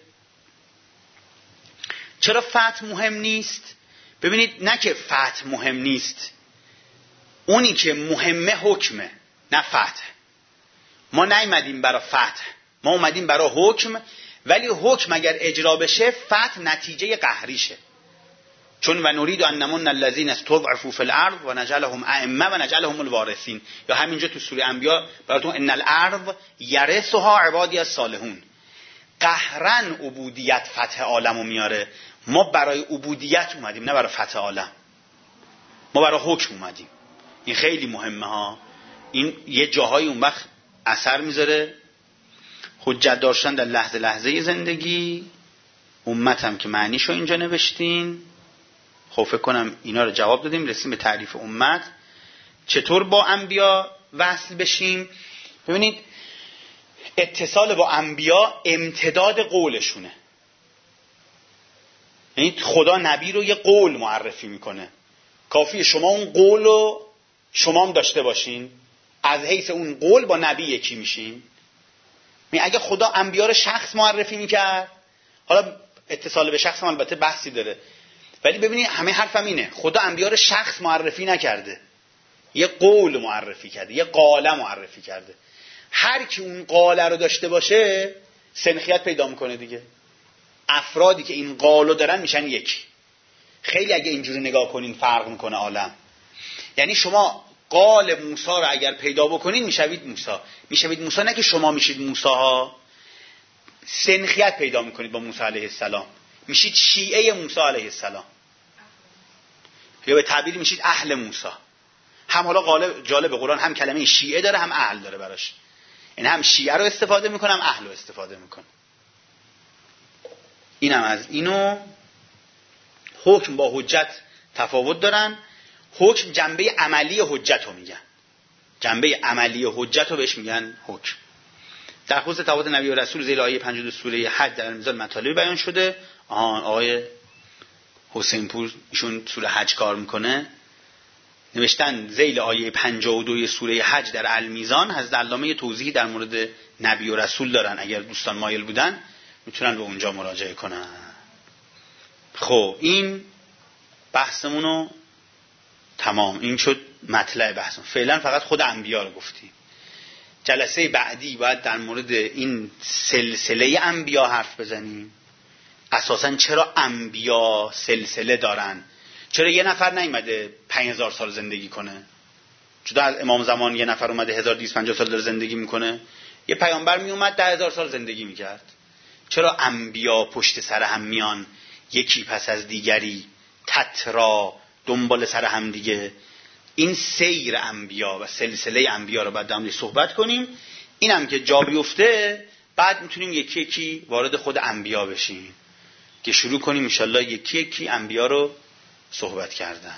چرا فتح مهم نیست؟ ببینید نه که فتح مهم نیست، اونی که مهمه حکمه نه فتح. ما نیومدیم برای فتح، ما اومدیم برای حکم. ولی حکم اگر اجرا بشه فتح نتیجه قهریشه. چون و نرید ان نمن الذین استضعفوا فی الارض و نجعلهم ائمه و نجعلهم الوارثین. یا همینجا تو سوره انبیاء براتون ان الارض یرثها عبادی الصالحون. قهرن عبودیت فتح عالمو میاره. ما برای عبودیت اومدیم نه برای فتح عالم. ما برای حکم اومدیم. این خیلی مهمه ها. این یه جاهای اون وقت اثر میذاره. حجت داشتن در لحظه لحظه زندگی، امتم که معنیشو اینجا نوشتین. خب فکر کنم اینا رو جواب دادیم. رسیم به تعریف امت. چطور با انبیا وصل بشیم؟ ببینید اتصال با انبیا امتداد قولشونه. یعنی خدا نبی رو یه قول معرفی میکنه، کافیه شما اون قول رو شما هم داشته باشین، از حیث اون قول با نبی یکی میشین. اگه خدا انبیا رو شخص معرفی میکرد، حالا اتصال به شخص هم البته بحثی داره، ولی ببینید همه حرفم اینه، خدا انبیا رو شخص معرفی نکرده، یه قول معرفی کرده، یه قاله معرفی کرده. هر کی اون قاله رو داشته باشه سنخیت پیدا میکنه دیگه. افرادی که این قالو دارن میشن یکی. خیلی اگه اینجوری نگاه کنین فرق میکنه عالم. یعنی شما قال موسی رو اگر پیدا بکنین میشوید موسی. نه که شما میشید موسی ها، سنخیت پیدا میکنید با موسی علیه السلام، میشید شیعه موسی علیه السلام، یا به تعبیر میشید اهل موسی. هم حالا جالب قرآن هم کلمه شیعه داره هم اهل داره براش. این هم شیعه رو استفاده میکنه هم اهل رو استفاده میکنه. اینم از اینو. حکم با حجت تفاوت دارن. حکم جنبه عملی حجت رو میگن، جنبه عملی حجت رو بهش میگن حکم. در خصوص تفاوت نبی و رسول زیر آیه 52 سوره حج در مثال مطالب بیان شده. آقای حسین پور ایشون سوره حج کار میکنه، نوشتن ذیل آیه 52 سوره حج در المیزان، حضرت علامه توضیحی در مورد نبی و رسول دارن، اگر دوستان مایل بودن میتونن به اونجا مراجعه کنن. خب این بحثمونو تمام، این شد مطلع بحثمون. فعلا فقط خود انبیا رو گفتیم. جلسه بعدی باید در مورد این سلسله انبیا حرف بزنیم. اساساً چرا انبیا سلسله دارن؟ چرا یه نفر نیومده 5000 سال زندگی کنه؟ چرا از امام زمان یه نفر اومده 1250 سال داره زندگی میکنه؟ یه پیامبر میومد 10000 سال زندگی میکرد. چرا انبیا پشت سر هم میان، یکی پس از دیگری، تترا، دنبال سر هم دیگه؟ این سیر انبیا و سلسله انبیا رو بعد در صحبت کنیم. اینم که جا بیفته بعد میتونیم یکی یکی وارد خود انبیا بشیم که شروع کنیم انشالله یکی یکی انبیا رو صحبت کردن.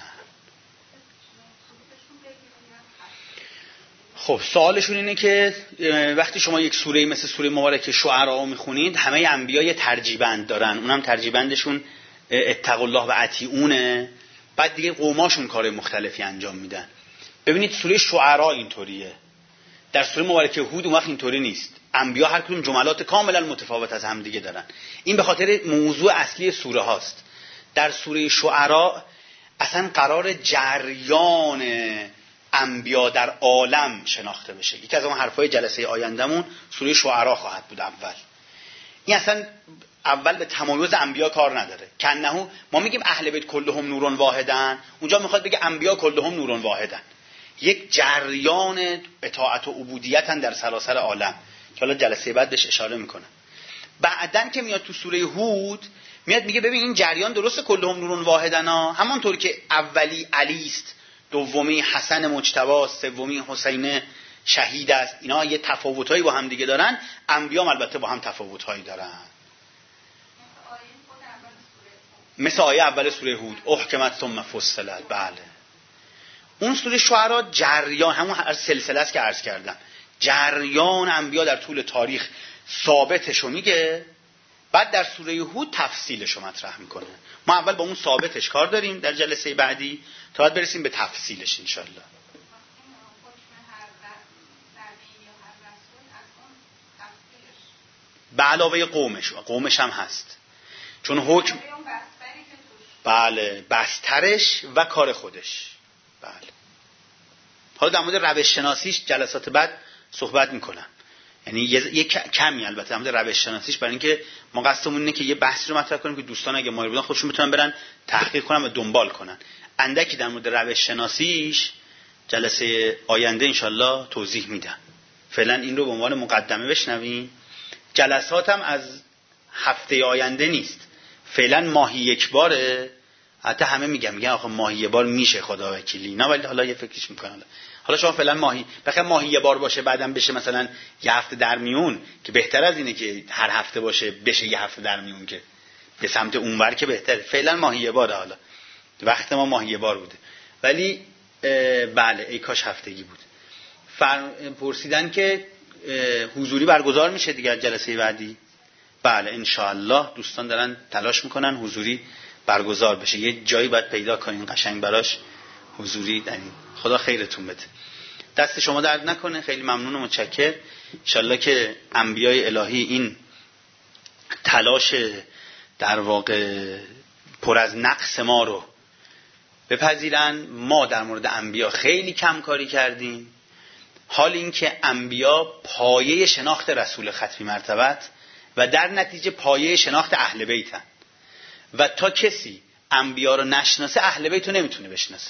خب سوالشون اینه که وقتی شما یک سوره مثل سوره مبارکه شعرا رو میخونید، همه انبیا یه ترجیبند دارن، اونم ترجیبندشون اتقوا الله و اطیعونه. بعد دیگه قوماشون کار مختلفی انجام میدن. ببینید سوره شعرا اینطوریه، در سوره مبارکه هود اون وقت اینطوری نیست. انبیا هر کدوم جملات کاملا متفاوت از هم دیگه دارن. این به خاطر موضوع اصلی سوره هاست. در سوره شعرا اصلا قرار جریان انبیا در عالم شناخته بشه. یکی از اون حرفای جلسه آیندمون سوره شعرا خواهد بود. این اصلا اول به تمایز انبیا کار نداره. کنهو ما میگیم اهل بیت کلهم نورون واحدن، اونجا میخواد بگه انبیا کلهم نورون واحدن، یک جریان اطاعت و عبودیتن در سراسر عالم که حالا جلسه بعد بهش اشاره میکنه. بعدن که میاد تو سوره هود میاد میگه ببین این جریان درسته کلهم نورون واحدن ها، همونطور که اولی علی است، دومی حسن مجتبی، سومی حسین شهید است، اینا یه تفاوتایی با هم دیگه دارن. انبیا البته با هم تفاوتایی دارن. مثل آیه اول سوره هود احکمت ثم فصلت. بله اون سوره شعرا جریان همون سلسله است که عرض کردم، جریان انبیا در طول تاریخ ثابتشو میگه، بعد در سوره هود تفصیلشو مطرح میکنه. ما اول با اون ثابتش کار داریم در جلسه بعدی تا بعد برسیم به تفصیلش انشالله. به علاوه قومش هم هست، چون حکم بله بسترش و کار خودش. بله حالا در مورد روش شناسیش جلسات بعد صحبت میکنم، یعنی یه کمی البته در مورد روش شناسیش، برای اینکه ما قصدمون اینه که یه بحثی رو مطرح کنیم که دوستان اگه مایل بودن خودشون بتونن برن تحقیق کنن و دنبال کنن. اندکی در مورد روش شناسیش جلسه آینده انشالله توضیح میدم. فعلا این رو به عنوان مقدمه بشنویم. جلساتم از هفته آینده نیست، فعلا ماهی یک باره. حتی همه میگن آخه ماهی یک بار میشه خدا وکیلی، نه ولی حالا یه فکرش میکنن. حالا شما فعلا ماهی یک بار باشه، بعدم بشه مثلا یه هفته در میون، که بهتر از اینه که هر هفته باشه بشه یه هفته در میون، که به سمت اونور که بهتره. فعلا ماهی یک باره، حالا وقت ما ماهی یک بار بوده، ولی بله ای کاش هفتگی بود. پرسیدن که حضوری برگزار میشه دیگه جلسه بعدی. بله انشاءالله دوستان دارن تلاش میکنن حضوری برگزار بشه، یه جایی باید پیدا کنین قشنگ براش حضوری دارین. خدا خیرتون بده، دست شما درد نکنه. خیلی ممنون و متشکر. انشاءالله که انبیای الهی این تلاش در واقع پر از نقص ما رو بپذیرن. ما در مورد انبیا خیلی کم کاری کردیم، حال این که انبیا پایه شناخت رسول ختمی مرتبت و در نتیجه پایه شناخت اهل بیتن، و تا کسی انبیا رو نشناسه اهل بیت رو نمیتونه بشناسه.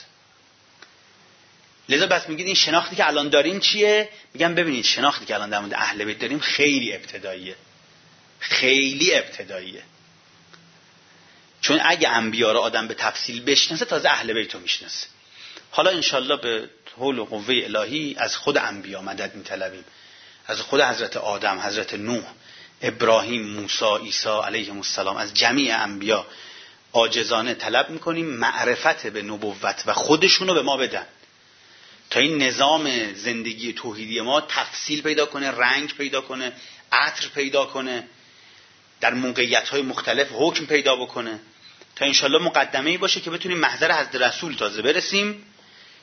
لذا بس میگید این شناختی که الان داریم چیه؟ میگم ببینید شناختی که الان در مورد اهل بیت داریم خیلی ابتداییه، خیلی ابتداییه. چون اگه انبیا رو آدم به تفصیل بشناسه تازه اهل بیت رو میشناسه. حالا انشالله به حول و قوه الهی از خود انبیا مدد میطلبیم، از خود حضرت آدم، حضرت نوح، ابراهیم، موسی، عیسی علیهم السلام، از جمیع انبیا عاجزانه طلب میکنیم معرفت به نبوت و خودشونو به ما بدن تا این نظام زندگی توحیدی ما تفصیل پیدا کنه، رنگ پیدا کنه، عطر پیدا کنه، در موقعیت‌های مختلف حکم پیدا بکنه، تا انشالله مقدمه‌ای باشه که بتونیم محضر حضرت رسول تازه برسیم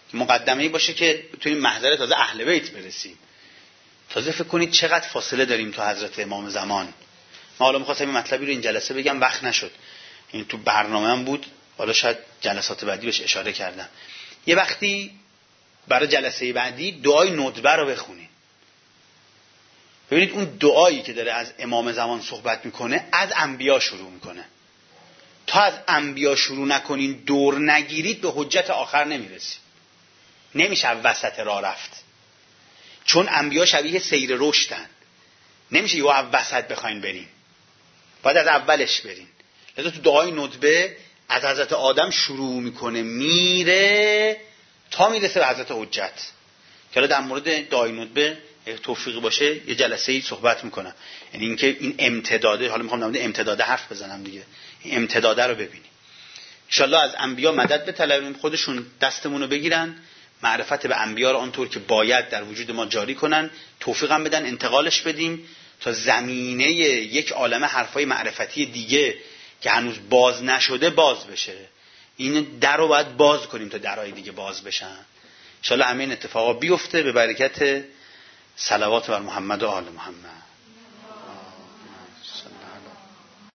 مقدمه‌ای باشه که بتونیم محضر تازه اهل بیت برسیم. تازه فکر کنید چقدر فاصله داریم تا حضرت امام زمان. ما حالا می‌خواستم این مطلبی رو این جلسه بگم، وقت نشد. این تو برنامه‌ام بود، حالا شاید جلسات بعدی بهش اشاره کردم. یه وقتی برای جلسه بعدی دعای ندبه رو بخونید. ببینید اون دعایی که داره از امام زمان صحبت میکنه از انبیا شروع میکنه. تا از انبیا شروع نکنین، دور نگیرید، به حجت آخر نمیرسید. نمیشه وسط راه رفت، چون انبیا شبیه سیر رشدن. نمیشه یه وسط بخواین برین، باید از اولش برین. لذا تو دعای ندبه از حضرت آدم شروع میکنه میره تا میرسه به حضرت حجت، که در مورد دعای ندبه توفیقی باشه یه جلسه‌ای صحبت میکنم. یعنی اینکه این امتداده، حالا میخوام در مورد امتداده حرف بزنم دیگه، این امتداده رو ببینیم. ان شاءالله از انبیا مدد بطلبیم، خودشون دستمون رو بگیرن، معرفت به انبیا رو آنطور که باید در وجود ما جاری کنن، توفیقم بدن انتقالش بدیم تا زمینه یک عالمه حرفای معرفتی دیگه که هنوز باز نشده باز بشه. این در رو باید باز کنیم تا درهای دیگه باز بشن. ان شاءالله همین اتفاقا بیفته به برکت صلوات بر محمد و آل محمد.